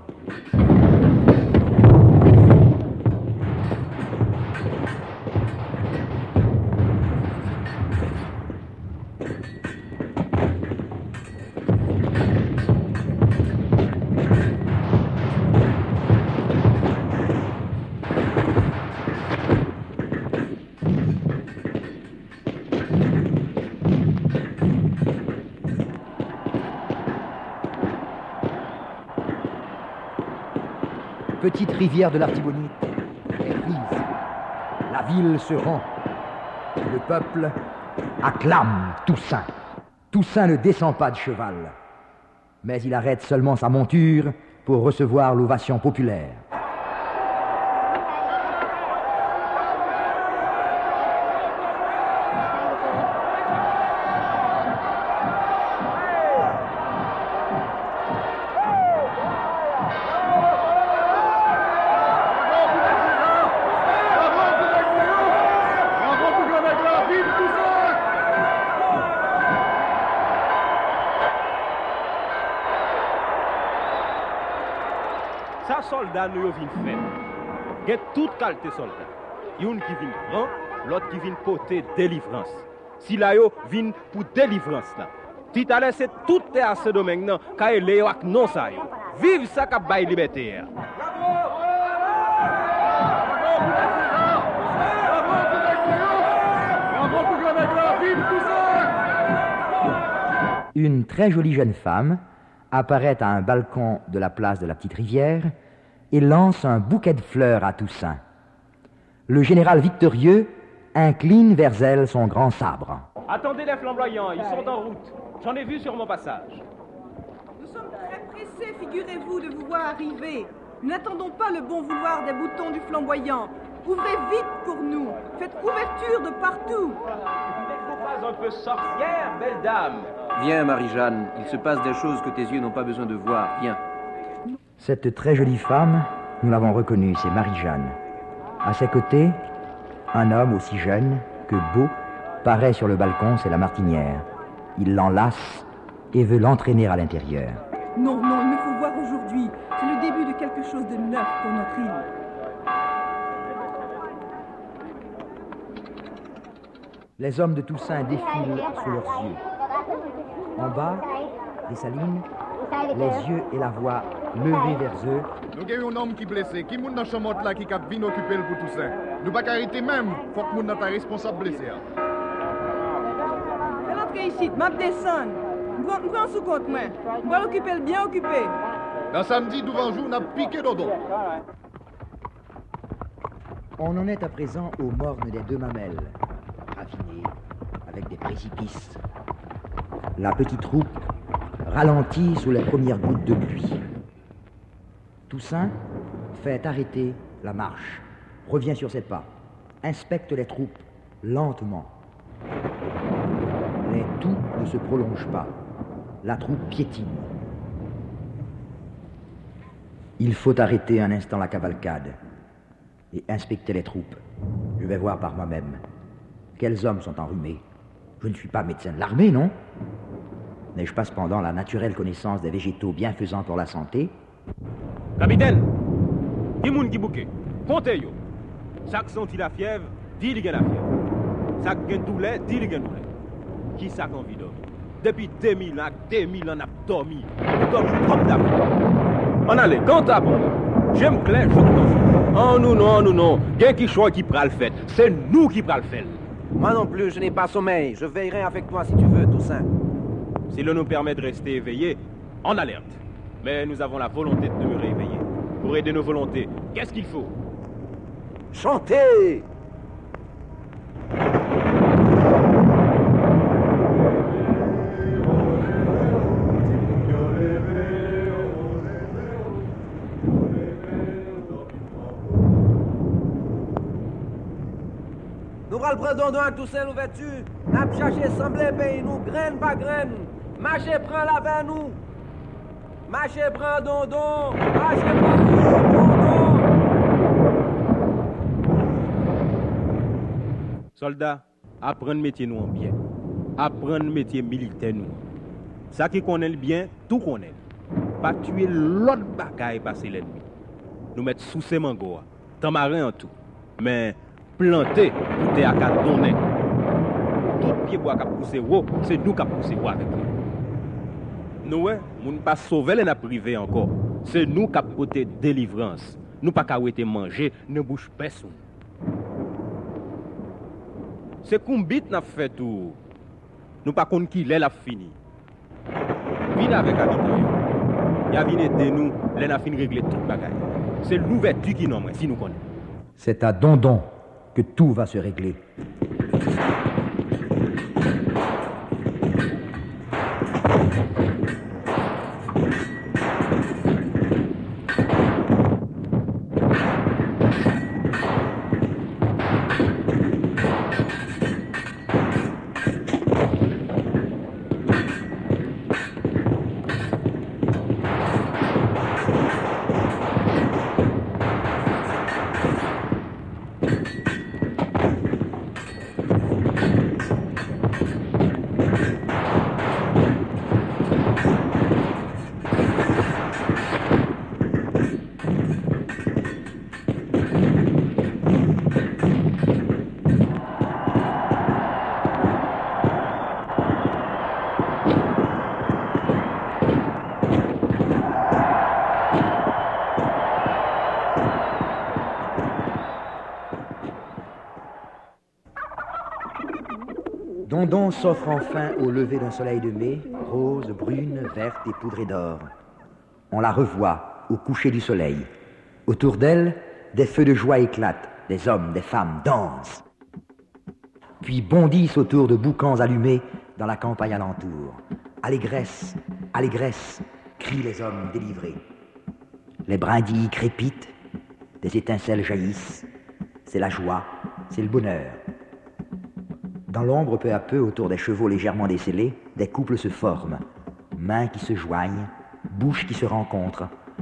Petite rivière de l'Artibonite est prise. La ville se rend. Le peuple acclame Toussaint. Toussaint ne descend pas de cheval, mais il arrête seulement sa monture pour recevoir l'ovation populaire. Ça soldat nous vinn faire. Get toute qualité soldat. Une qui vient prend, l'autre qui vient porter délivrance. Si là yo vinn pour délivrance là. Ti ta laissé tout est à ce domaine là, ka ele yo ak non ça yo. Vive ça ka bay liberté. Une très jolie jeune femme apparaît à un balcon de la place de la Petite Rivière et lance un bouquet de fleurs à Toussaint. Le général victorieux incline vers elle son grand sabre. Attendez les flamboyants, ils sont en route. J'en ai vu sur mon passage. Nous sommes très pressés, figurez-vous, de vous voir arriver. Nous n'attendons pas le bon vouloir des boutons du flamboyant. Ouvrez vite pour nous. Faites ouverture de partout. N'êtes-vous pas un peu sorcière, belle dame? Viens, Marie-Jeanne, il se passe des choses que tes yeux n'ont pas besoin de voir. Viens. Cette très jolie femme, nous l'avons reconnue, c'est Marie-Jeanne. À ses côtés, un homme aussi jeune que beau paraît sur le balcon, c'est la Martinière. Il l'enlace et veut l'entraîner à l'intérieur. Non, non, il me faut voir aujourd'hui. C'est le début de quelque chose de neuf pour notre île. Les hommes de Toussaint défilent sous leurs yeux. En bas, des salines, les yeux et la voix levés vers eux. Nous avons un homme qui est blessé. Qui est dans la chambre là qui a bien occupé pour Toussaint? Nous ne pouvons pas arrêter même. Il faut que nous soyons responsables blessés. Fais l'entrée ici, m'a descendre. Je prends sous compte, moi. Je vais l'occuper, le bien occupé. Dans samedi, devant jour, on a piqué dodo. On en est à présent aux mornes des deux mamelles, raffinées, avec des précipices. La petite troupe ralentit sous les premières gouttes de pluie. Toussaint fait arrêter la marche, revient sur ses pas, inspecte les troupes lentement. Les toux ne se prolongent pas. La troupe piétine. Il faut arrêter un instant la cavalcade et inspecter les troupes. Je vais voir par moi-même. Quels hommes sont enrhumés? Je ne suis pas médecin de l'armée, non? N'ai-je pas cependant la naturelle connaissance des végétaux bienfaisants pour la santé? Capitaine, qui moun qui bouquet? Comptez yo. Chaque senti la fièvre, dit il y a la fièvre. Chaque gain douleur, dit il y a douleur. Qui ça qu'on vit d'homme? Depuis 2000 ans, 2000 ans, on a dormi. On dort trop d'abord. On allait, quand t'as bon. J'aime clair, je t'en. Oh non. Gain qui choix qui prend le fait. C'est nous qui prenons le fait. Moi non plus, je n'ai pas sommeil. Je veillerai avec toi si tu veux, Toussaint. Si l'on nous permet de rester éveillés, en alerte. Mais nous avons la volonté de demeurer éveillés. Pour aider nos volontés, qu'est-ce qu'il faut? Chanter! Nous allons prendre à Toussaint l'ouverture. N'a pas cherché semblé pays nous, graine par graine. Marchez, prends la vers nous. Marchez, prends dondon. Marchez, prends dondon. Soldats, apprendre métier nous en bien. Apprendre métier militaire nous. Ça qui connaît le bien, tout connaît. Pas tuer l'autre bagaille passer l'ennemi. Nous mettre sous ces mangots, tamarin en tout. Mais planter, tout est à 4 donner. Tout pied bois qui a poussé haut, c'est nous qui a poussé haut avec lui. Nous, nous ne pas sauver les privés encore. C'est nous qui avons porté délivrance. Nous pas qu'à manger, ne bouge personne. C'est combien n'a fait tout. Nous pas qu'on qui l'est la fini. Vine avec habitants. Il a venu aider nous, les n'a fini régler toute bagaille. C'est l'ouverture qui nous si nous connaissons. C'est à Dondon que tout va se régler. Dondon s'offre enfin au lever d'un soleil de mai, rose, brune, verte et poudrée d'or. On la revoit au coucher du soleil. Autour d'elle, des feux de joie éclatent, des hommes, des femmes dansent. Puis bondissent autour de boucans allumés dans la campagne alentour. Allégresse, allégresse, crient les hommes délivrés. Les brindilles crépitent, des étincelles jaillissent. C'est la joie, c'est le bonheur. Dans l'ombre, peu à peu, autour des chevaux légèrement décellés, des couples se forment. Mains qui se joignent, bouches qui se rencontrent,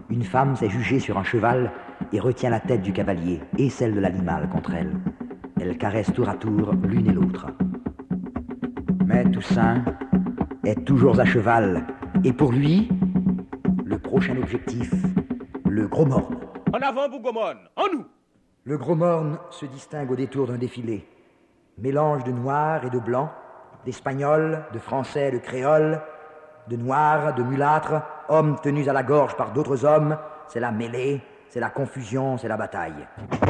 Une femme s'est jugée sur un cheval et retient la tête du cavalier et celle de l'animal contre elle. Elles caressent tour à tour l'une et l'autre. Mais Toussaint est toujours à cheval. Et pour lui, le prochain objectif, le Gros Morne. En avant, Bougomone, en nous! Le Gros Morne se distingue au détour d'un défilé. Mélange de noir et de blanc, d'espagnol, de français, de créole, de noirs, de mulâtres, hommes tenus à la gorge par d'autres hommes. C'est la mêlée, c'est la confusion, c'est la bataille.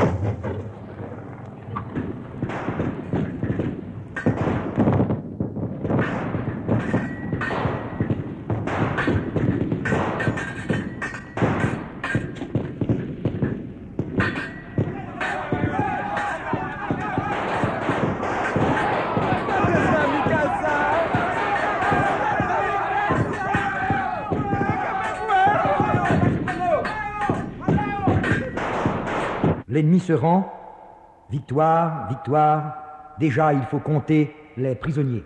L'ennemi se rend. Victoire, victoire. Déjà, il faut compter les prisonniers.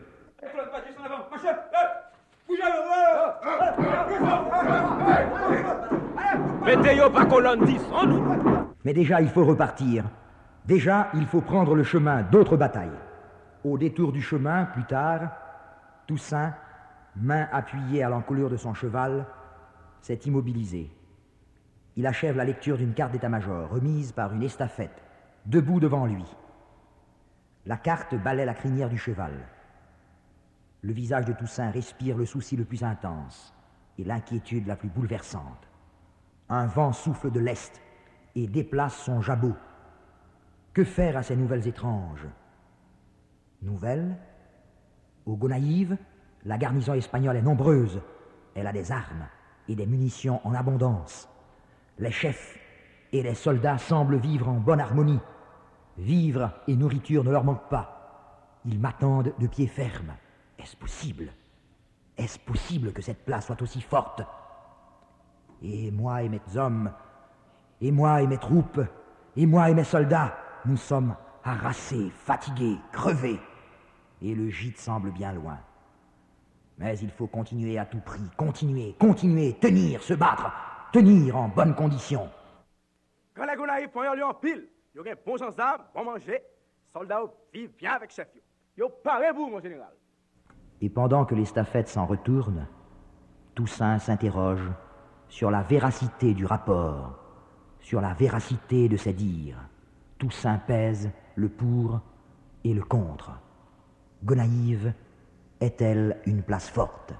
Mais déjà, il faut repartir. Déjà, il faut prendre le chemin d'autres batailles. Au détour du chemin, plus tard, Toussaint, main appuyée à l'encolure de son cheval, s'est immobilisé. Il achève la lecture d'une carte d'état-major, remise par une estafette, debout devant lui. La carte balaie la crinière du cheval. Le visage de Toussaint respire le souci le plus intense et l'inquiétude la plus bouleversante. Un vent souffle de l'est et déplace son jabot. Que faire à ces nouvelles étranges? Nouvelles? Au Gonaïves, la garnison espagnole est nombreuse. Elle a des armes et des munitions en abondance. Les chefs et les soldats semblent vivre en bonne harmonie. Vivre et nourriture ne leur manquent pas. Ils m'attendent de pied ferme. Est-ce possible? Est-ce possible que cette place soit aussi forte? Et moi et mes hommes, et moi et mes troupes, et moi et mes soldats, nous sommes harassés, fatigués, crevés. Et le gîte semble bien loin. Mais il faut continuer à tout prix, continuer, tenir, se battre, tenir en bonne condition. Quand les Gonaïves font yon en pile, yon gen bon sens d'armes, bon manger, soldats vivent bien avec chef. Yon paré vous, mon général. Et pendant que l'estafette s'en retourne, Toussaint s'interroge sur la véracité du rapport, sur la véracité de ses dires. Toussaint pèse le pour et le contre. Gonaïves est-elle une place forte?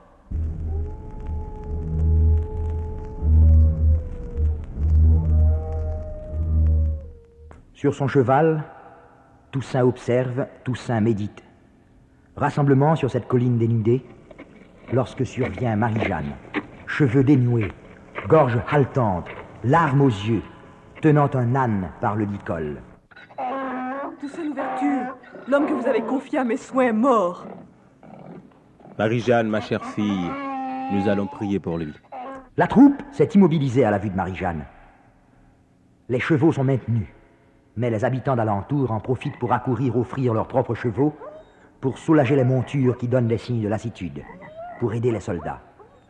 Sur son cheval, Toussaint observe, Toussaint médite. Rassemblement sur cette colline dénudée, lorsque survient Marie-Jeanne, cheveux dénoués, gorge haletante, larmes aux yeux, tenant un âne par le licol. Toussaint Louverture, l'homme que vous avez confié à mes soins est mort. Marie-Jeanne, ma chère fille, nous allons prier pour lui. La troupe s'est immobilisée à la vue de Marie-Jeanne. Les chevaux sont maintenus, mais les habitants d'alentour en profitent pour accourir offrir leurs propres chevaux, pour soulager les montures qui donnent des signes de lassitude, pour aider les soldats.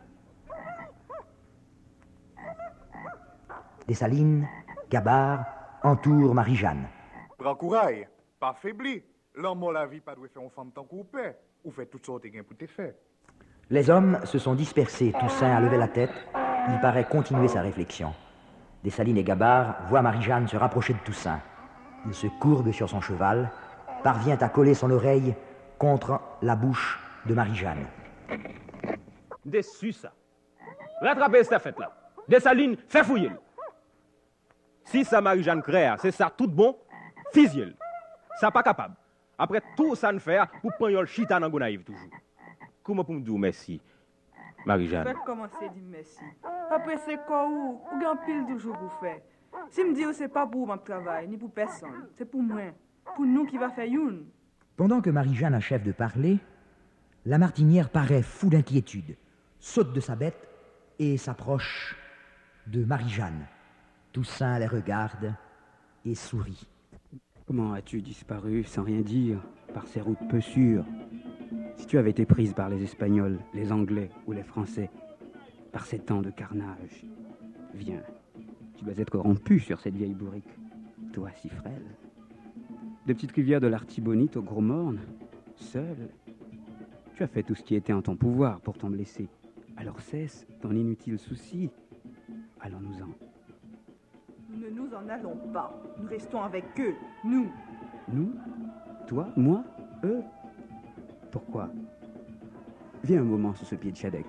Dessalines, Gabard entourent Marie-Jeanne. Prends courage, pas faibli. L'homme la vie pas doit faire un femme tant coupé, ou fait toutes sortes de gains pour te faire. Les hommes se sont dispersés, Toussaint a levé la tête, il paraît continuer sa réflexion. Dessalines et Gabard voient Marie-Jeanne se rapprocher de Toussaint. Il se courbe sur son cheval, parvient à coller son oreille contre la bouche de Marie-Jeanne. Déçu, ça. Rattrapez cette fête-là. Dessalines, fais fouiller. Si ça Marie-Jeanne crée, c'est ça tout bon, fisiel. Ça pas capable. Après tout ça ne fait, pour prendre le chita dans Gonaïve toujours. Comment pour me dire merci, Marie-Jeanne? Faites commencer à dire merci. Après c'est quoi ou gagne pile toujours pour faire. Si me dit c'est pas pour mon travail, ni pour personne, c'est pour moi, pour nous qui va faire une. Pendant que Marie-Jeanne achève de parler, la martinière paraît fou d'inquiétude, saute de sa bête et s'approche de Marie-Jeanne. Toussaint les regarde et sourit. Comment as-tu disparu sans rien dire, par ces routes peu sûres? Si tu avais été prise par les Espagnols, les Anglais ou les Français, par ces temps de carnage, Viens, tu dois être rompu sur cette vieille bourrique. Toi, si frêle. Des petites rivières de l'Artibonite au Gros Morne, seul. Tu as fait tout ce qui était en ton pouvoir pour t'en blesser. Alors cesse ton inutile souci. Allons-nous-en. Nous ne nous en allons pas. Nous restons avec eux, nous. Nous? Toi? Moi? Eux? Pourquoi? Viens un moment sous ce pied de Chadec.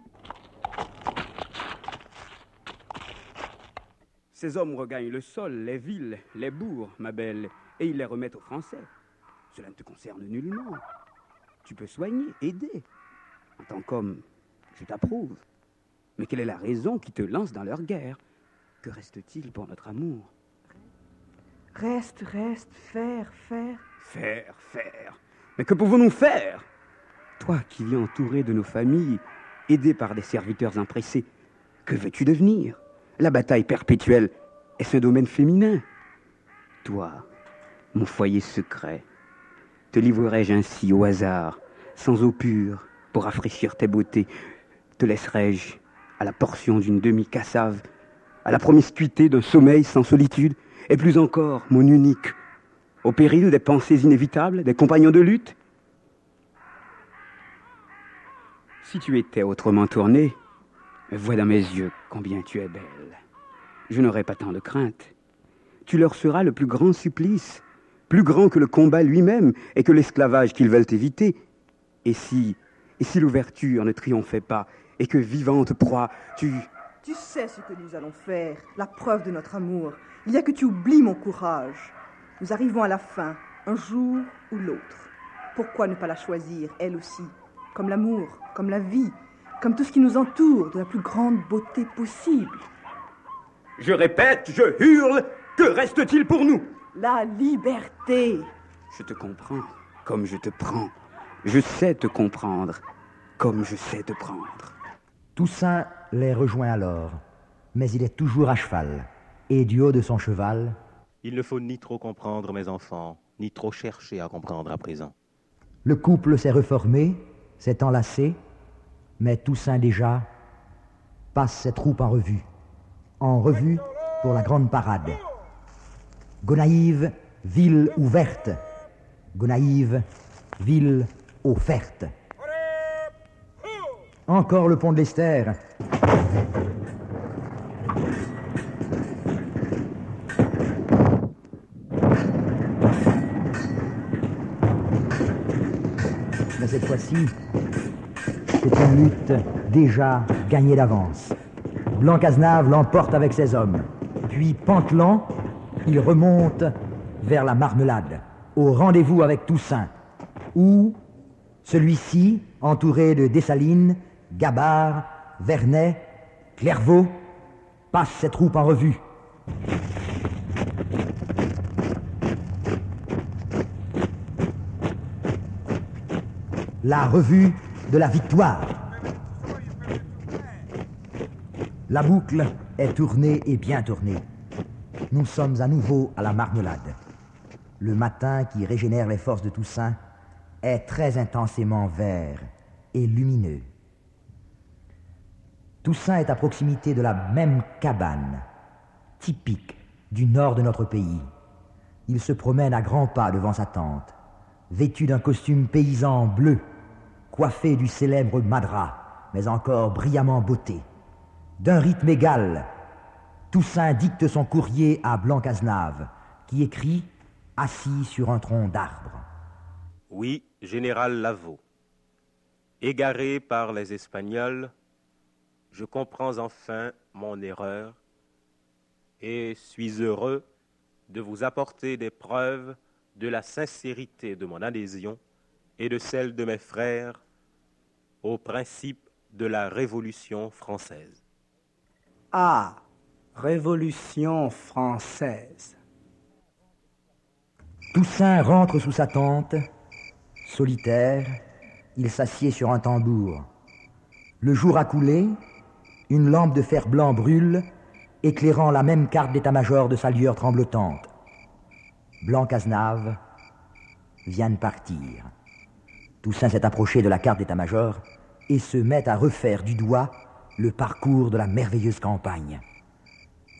Ces hommes regagnent le sol, les villes, les bourgs, ma belle, et ils les remettent aux Français. Cela ne te concerne nullement. Tu peux soigner, aider. En tant qu'homme, je t'approuve. Mais quelle est la raison qui te lance dans leur guerre? Que reste-t-il pour notre amour? Reste, faire. Faire. Mais que pouvons-nous faire? Toi qui vis entouré de nos familles, aidé par des serviteurs impressés, que veux-tu devenir? La bataille perpétuelle, est-ce un domaine féminin? Toi, mon foyer secret, te livrerai-je ainsi au hasard, sans eau pure, pour rafraîchir tes beautés? Te laisserai-je à la portion d'une demi-cassave, à la promiscuité d'un sommeil sans solitude, et plus encore, mon unique, au péril des pensées inévitables, des compagnons de lutte? Si tu étais autrement tourné, vois dans mes yeux combien tu es belle. Je n'aurai pas tant de crainte. Tu leur seras le plus grand supplice, plus grand que le combat lui-même et que l'esclavage qu'ils veulent éviter. Et si l'ouverture ne triomphait pas et que vivante proie, tu... Tu sais ce que nous allons faire, la preuve de notre amour. Il n'y a que tu oublies mon courage. Nous arrivons à la fin, un jour ou l'autre. Pourquoi ne pas la choisir, elle aussi? Comme l'amour, comme la vie, comme tout ce qui nous entoure, de la plus grande beauté possible. Je répète, je hurle, que reste-t-il pour nous? La liberté. Je te comprends, comme je te prends. Je sais te comprendre, comme je sais te prendre. Toussaint les rejoint alors, mais il est toujours à cheval, et du haut de son cheval... Il ne faut ni trop comprendre, mes enfants, ni trop chercher à comprendre à présent. Le couple s'est reformé, s'est enlacé, mais Toussaint déjà passe ses troupes en revue pour la grande parade. Gonaïves, ville ouverte. Gonaïves, ville offerte. Encore le pont de l'Esther. Mais cette fois-ci, c'est une lutte déjà gagnée d'avance. Blancazenave l'emporte avec ses hommes. Puis pantelant, il remonte vers la Marmelade, au rendez-vous avec Toussaint, où celui-ci, entouré de Dessalines, Gabard, Vernet, Clairvaux, passe ses troupes en revue. La revue de la victoire. La boucle est tournée et bien tournée. Nous sommes à nouveau à la Marmelade. Le matin qui régénère les forces de Toussaint est très intensément vert et lumineux. Toussaint est à proximité de la même cabane, typique du nord de notre pays. Il se promène à grands pas devant sa tente, vêtu d'un costume paysan bleu, coiffé du célèbre madras, mais encore brillamment botté. D'un rythme égal, Toussaint dicte son courrier à Blancazenave, qui écrit, assis sur un tronc d'arbre. Oui, général Lavaux. Égaré par les Espagnols, je comprends enfin mon erreur et suis heureux de vous apporter des preuves de la sincérité de mon adhésion et de celle de mes frères au principe de la Révolution française. Ah, Révolution française. Toussaint rentre sous sa tente, solitaire, il s'assied sur un tambour. Le jour a coulé, une lampe de fer blanc brûle, éclairant la même carte d'état-major de sa lueur tremblotante. Blancazenave vient de partir. Toussaint s'est approché de la carte d'état-major et se met à refaire du doigt le parcours de la merveilleuse campagne.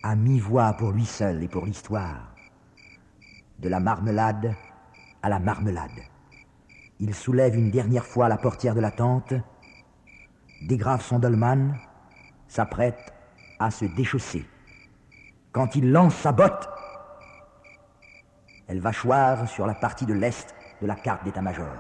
à mi-voix pour lui seul et pour l'histoire. De la marmelade à la marmelade. Il soulève une dernière fois la portière de la tente, dégrave son dolman, s'apprête à se déchausser. Quand il lance sa botte, elle va choir sur la partie de l'est de la carte d'état-major.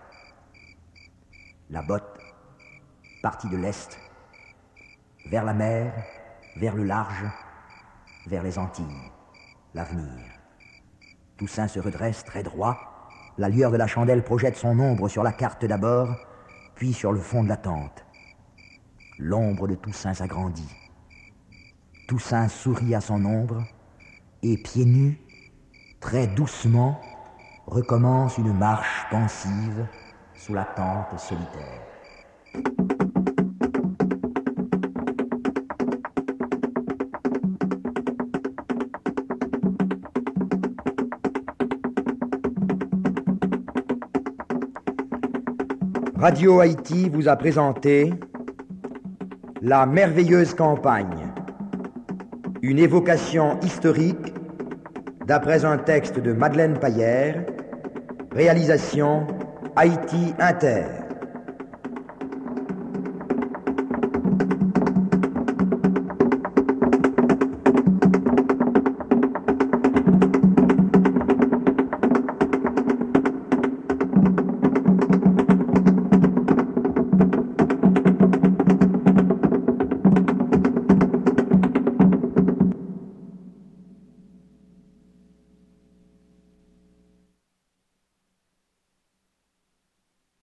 La botte, partie de l'est, vers la mer, vers le large, vers les Antilles, l'avenir. Toussaint se redresse très droit, la lueur de la chandelle projette son ombre sur la carte d'abord, puis sur le fond de la tente. L'ombre de Toussaint s'agrandit. Toussaint sourit à son ombre, et pieds nus, très doucement, recommence une marche pensive sous la tente solitaire. Radio Haïti vous a présenté La merveilleuse campagne, une évocation historique d'après un texte de Madeleine Paillère, réalisation Haïti Inter.